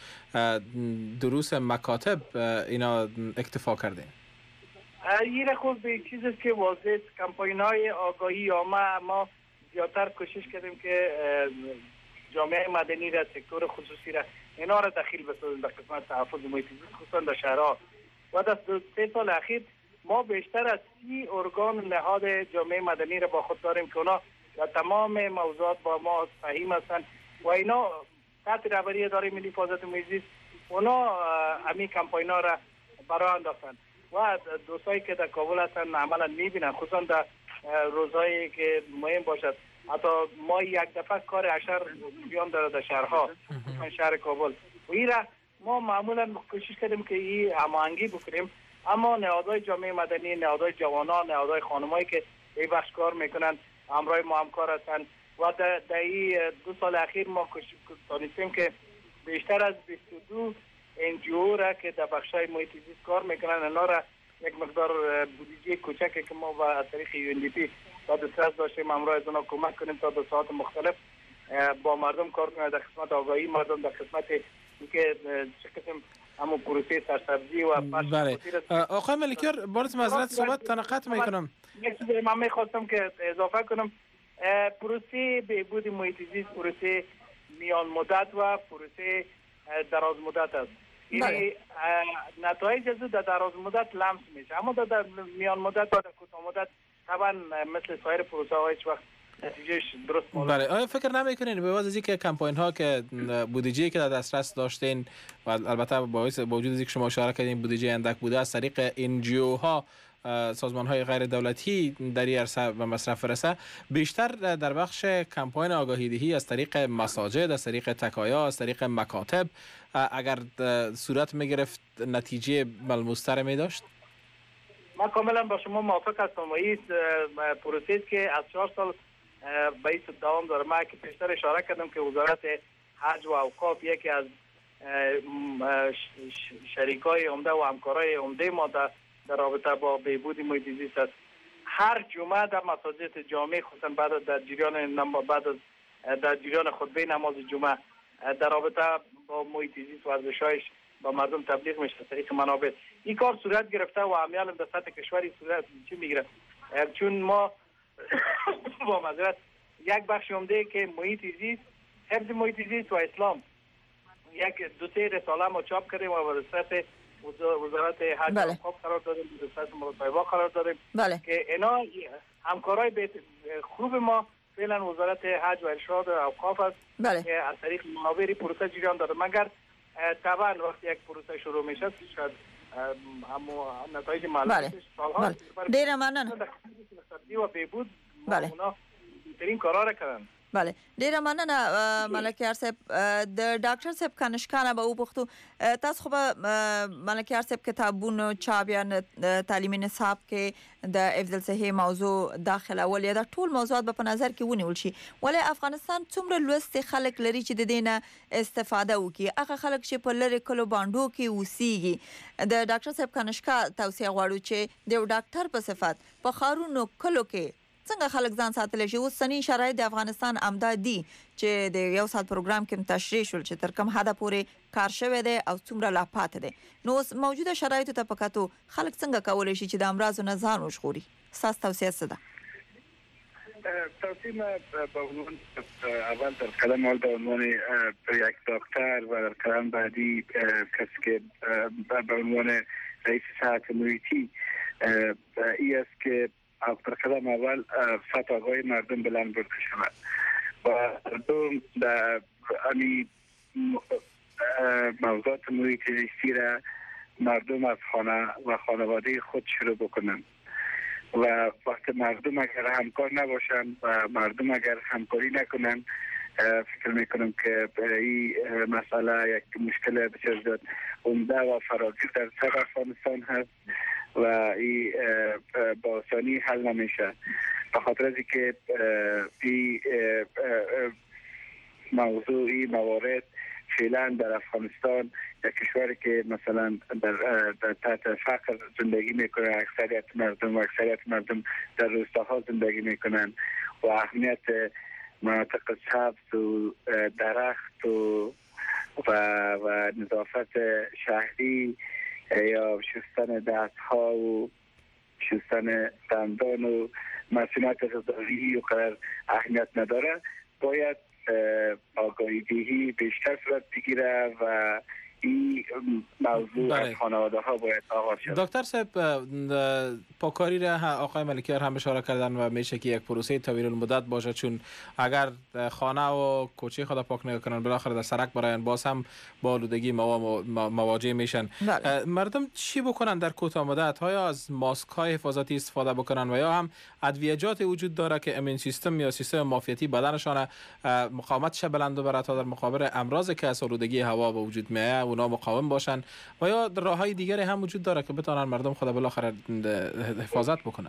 دروس مکاتب اینا اکتفا کرده؟ این خود به چیزی که واضح کمپاین های آگاهی ما زیادتر کوشش کردیم که جامعه مدنی را، سکتور خصوصی را، اینا را داخل بسازیم در قسمت تحفظ محیط زیست خصوصا در شهرها. و در 3 سال اخیر ما بیشتر از 30 ارگان نهاد جامعه مدنی را با خود داریم که اونا در تمام موضوعات با ما فهیم هستند و اینا تحت رهبری اداره ملی حفاظت محیط زیست اونا همین کمپاینا را برای انداختن و دوستایی که در کابل هستن عملا میبینن، خصوصا در روزهایی که مهم باشد. حتی ما یک دفعه کار اشر بیان داره در شهرها، شهر کابل و این را ما معمولا کوشش کردیم که این هماهنگی بکنیم، اما نهادهای جامعه مدنی، نهادهای جوانان، نهادهای خانمایی که این بخش کار میکنن همراه ما همکار هستن و در این 2 سال اخیر ما دانستیم که بیشتر از 22 NGO را که در بخشای محیط زیست کار میکنن اینا را یک مقدار بودجه کوچکی که ما با از طریق UNDP تا دسترس داشتیم همراه از اونا کمک کنیم تا به ساعات مختلف با مردم کار کنیم در قسمت آگاهی مردم، در قسمت اینکه چه قسم همون پروسه سرسبزی و بله. آقای ملکیار بارز معذرت صحبت قطع میکنم. یک چیزی من میخواستم که اضافه کنم، پروسه بهبود محیط زیست پروسه میان مدت و پروسه دراز مدت است. یعنی نتایج از در دراز مدت لمس میشه، اما در میان مدت و در کوتاه مدت طبعا مثل سایر پروسه ها هیچ وقت نتیجهش درست بله. آیا فکر نمی‌کنین به واسه اینکه کمپاین ها که بودجه که در دسترس داشتین و البته با وجود اینکه شما اشاره کردین بودجه اندک بوده از طریق NGO ها سازمان های غیر دولتی در این عرصه و مصرف برسه، بیشتر در بخش کمپاین آگاهی دهی از طریق مساجد، از طریق تکایا، از طریق مکاتب اگر صورت میگرفت نتیجه ملموس‌تر می داشت؟ من کاملا با شما موافق هستم و این پروسه که از 4 سال به این دوام داره. من که پیشتر اشاره کردم که وزارت حج و اوقاف یکی از شریکای عمده و همکارای عمده ما در رابطه با بهبود محیط زیست است. هر جمعه در مساجد جامع خصوصا بعد در جریان خطبه نماز جمعه در رابطه با محیط زیست و ارزش‌هایش با مردم تبلیغ میشه از طریق منابع. این کار صورت گرفته و عملاً در سطح کشوری صورت چی میگیره؟ چون ما با معذرت یک بخش عمده که محیط زیست، حفظ محیط زیست و اسلام، یک دو سه رساله ما چاپ کردیم و به سطح وزارت حج و اوقاف قرار دادیم، به سطح مطالبه قرار دادیم که اینا همکارای خوب ما فعلا وزارت حج و ارشاد و اوقاف است که از طریق منابع پروسه جریان داده. مگر طبعا وقتی یک پروسه شروع میشه شاید نتایج معلومش سالها ډیر مننه و بهبود بله ترین کارا کردن. بله ډیره مننه ملکیار صاحب. د ډاکټر صاحب کنشکانه به وپوښتو تاسو خو به ملکیار صاحب کتابونو چاپ یا تعلیمي نصاب کې د افضل صحي موضوع داخله ول یا د ټول موضوعات په نظر کې ونیول شي، ولی افغانستان څومره لوست خلک لري چې د دینه استفاده وکړي؟ هغه خلک چې په لری کلو باندو کې اوسېږي. د ډاکټر صاحب کنشکا توصیه غواړو چې د ډاکټر په صفت په خارونو کلو کې څنګه خلک ځان ساتلی شي. اوس سنی شرایط د افغانستان امدا دي چې د یو سات پروګرام کې تشریح شول چې تر کوم حده پورې کار شوی دی او څومره لا پاتې دی. نو موجوده شرایطو ته پکاتو خلک څنګه کولی شي چې د امراض نه ځان وژغوري؟ تاسو توصیه څه ده؟ توصیه به عنوان اول در قدم اول به عنوان یک دکتر و در قدم بعدی کسی که به عنوان رئیس صحت محیطی ای است که در قدم اول سطح آگاهی مردم بلند برده شود و مردم در موضوعات محیط زیستی را مردم از خانه و خانواده خود شروع بکنند و وقت مردم اگر همکار نباشند و مردم اگر همکاری نکنند فکر میکنم که این مسئله یک مشکل بسیار زیاد عمده و فراگیر در سر افغانستان هست و این با آسانی حل نمیشه، به خاطر از اینکه این موضوعی موارد فعلا در افغانستان یک کشوری که مثلا در تحت فقر زندگی میکنه، اکثریت مردم در روستاها زندگی میکنن و اهمیت مناطق سبز و درخت و نظافت شهری یا شستن دستها و شستن دندان و مسئولیت غذایی و قدر اهمیت نداره. باید آگاهی دهی بیشتر صورت بگیره و این موضوع از خانواده ها باید آغاز شد. دکتر صاحب پاکاری را آقای ملکیار هم اشاره کردن و میشه که یک پروسه طویل المدت باشه، چون اگر خانه و کوچه خود پاک نکنن بالاخره در سرک براین باز هم با آلودگی مواجه میشن. مردم چی بکنن در کوتاه مدت؟ آیا از ماسک های حفاظتی استفاده بکنن و یا هم ادویجات وجود داره که امین سیستم یا سیستم معافیتی بدنشان مقاومتش بلند ببره تا در مقابل امراضی که از آلودگی هوا به وجود میاد اونا مقاوم باشن، و یا راههای دیگری هم وجود داره که بتونن مردم خود بالاخره حفاظت بکنن؟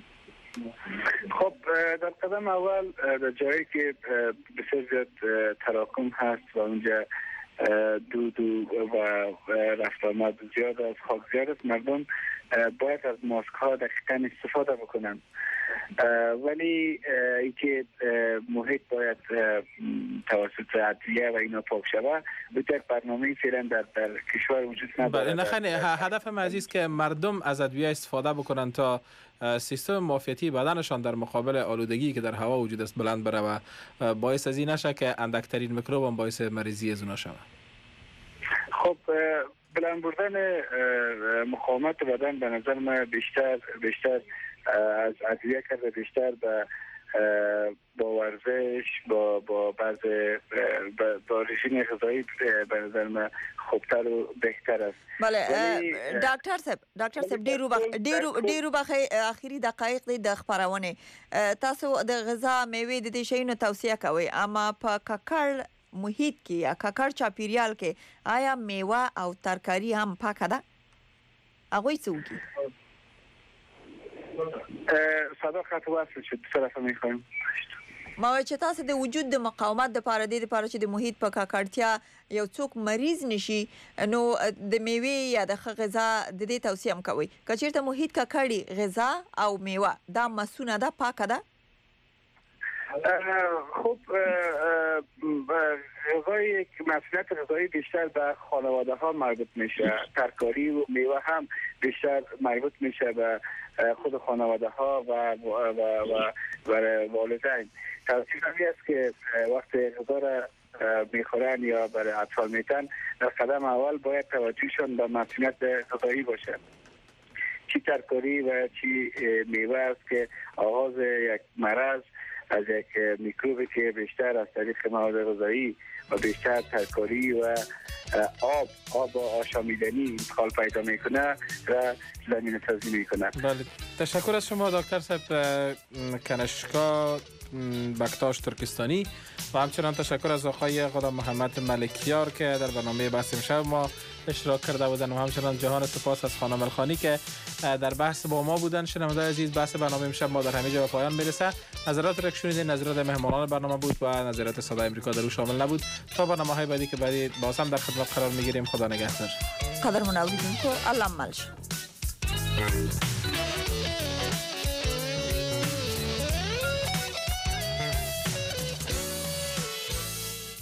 خب در قدم اول در جایی که بسیار زیاد تراکم هست و اونجا دود و رفت آمد زیاد از خاک زیاد است، مردم باید از ماسک ها دقیقا استفاده بکنن، ولی اینکه محیط باید توسط ادویه و اینا پاک شود به یک برنامه فعلا در کشور وجود نداره. بله هدف من عزیز که مردم از ادویه استفاده بکنن تا سیستم معافیتی بدنشان در مقابل آلودگی که در هوا وجود است بلند بره و باعث از این نشه که اندکترین میکروب هم باعث مریضی از اونا شود. خب بلند بردن مقاومت بدن به نظر من بیشتر از ادویه کرده بیشتر به با ورزش با بعض با رژیم غذایی به نظر من خوبتر و بهتر است. بله ډاکټر صاحب ډیرو بخې اخیری دقایق د خبرونه تاسو د غذا میوه د دې شیونو توصیه کوي اما په ککړ محیط کې یا ککړ چاپیریال کې آیا میوه او ترکاری هم پاکه ده؟ هغه څه وکړي؟ صداقت واسه چې طرفه میخوایم ما چې تاسو د وجود د مقاومت د لپاره چې د محیط په ککړتیا یو څوک مریض نشي نو د میوه یا د غذا د دې توصیه هم کوي که چیرته محیط ککړی غذا او میوه دا مسونه ده پاکه ده؟ خب غذای مسئولیت غذایی بیشتر به خانواده ها مربوط میشه. ترکاری و میوه هم بیشتر مربوط میشه به خود خانواده ها و والدین. توصیه همی است که وقتی غذا را میخورن یا برای اطفال میتن در قدم اول باید توجهشون به مسئولیت غذایی باشه. چی ترکاری و چی میوه است که آغاز یک مرض از یک میکروبی که بیشتر از طریق مواد غذایی و بیشتر ترکاری و آب آشامیدنی انتقال پیدا میکنه و زمینه سازی میکنه. بله تشکر از شما دکتر صاحب کنشکا بکتاش ترکستانی و همچنان تشکر از آقای غلام محمد ملکیار که در برنامه بحث امشب ما اشتراک کرده بودن و همچنان جهان سپاس از خانم الخانی که در بحث با ما بودن. شنوندگان عزیز بحث برنامه امشب ما در همه جا به پایان میرسه. نظرات را که شنیدین نظرات مهمانان برنامه بود و نظرات صدای امریکا در او شامل نبود. تا برنامه‌های بعدی که بعدی باز هم در خدمت قرار میگیریم. خدا نگهدار. قدرمن اوریدونکو الله مل شه.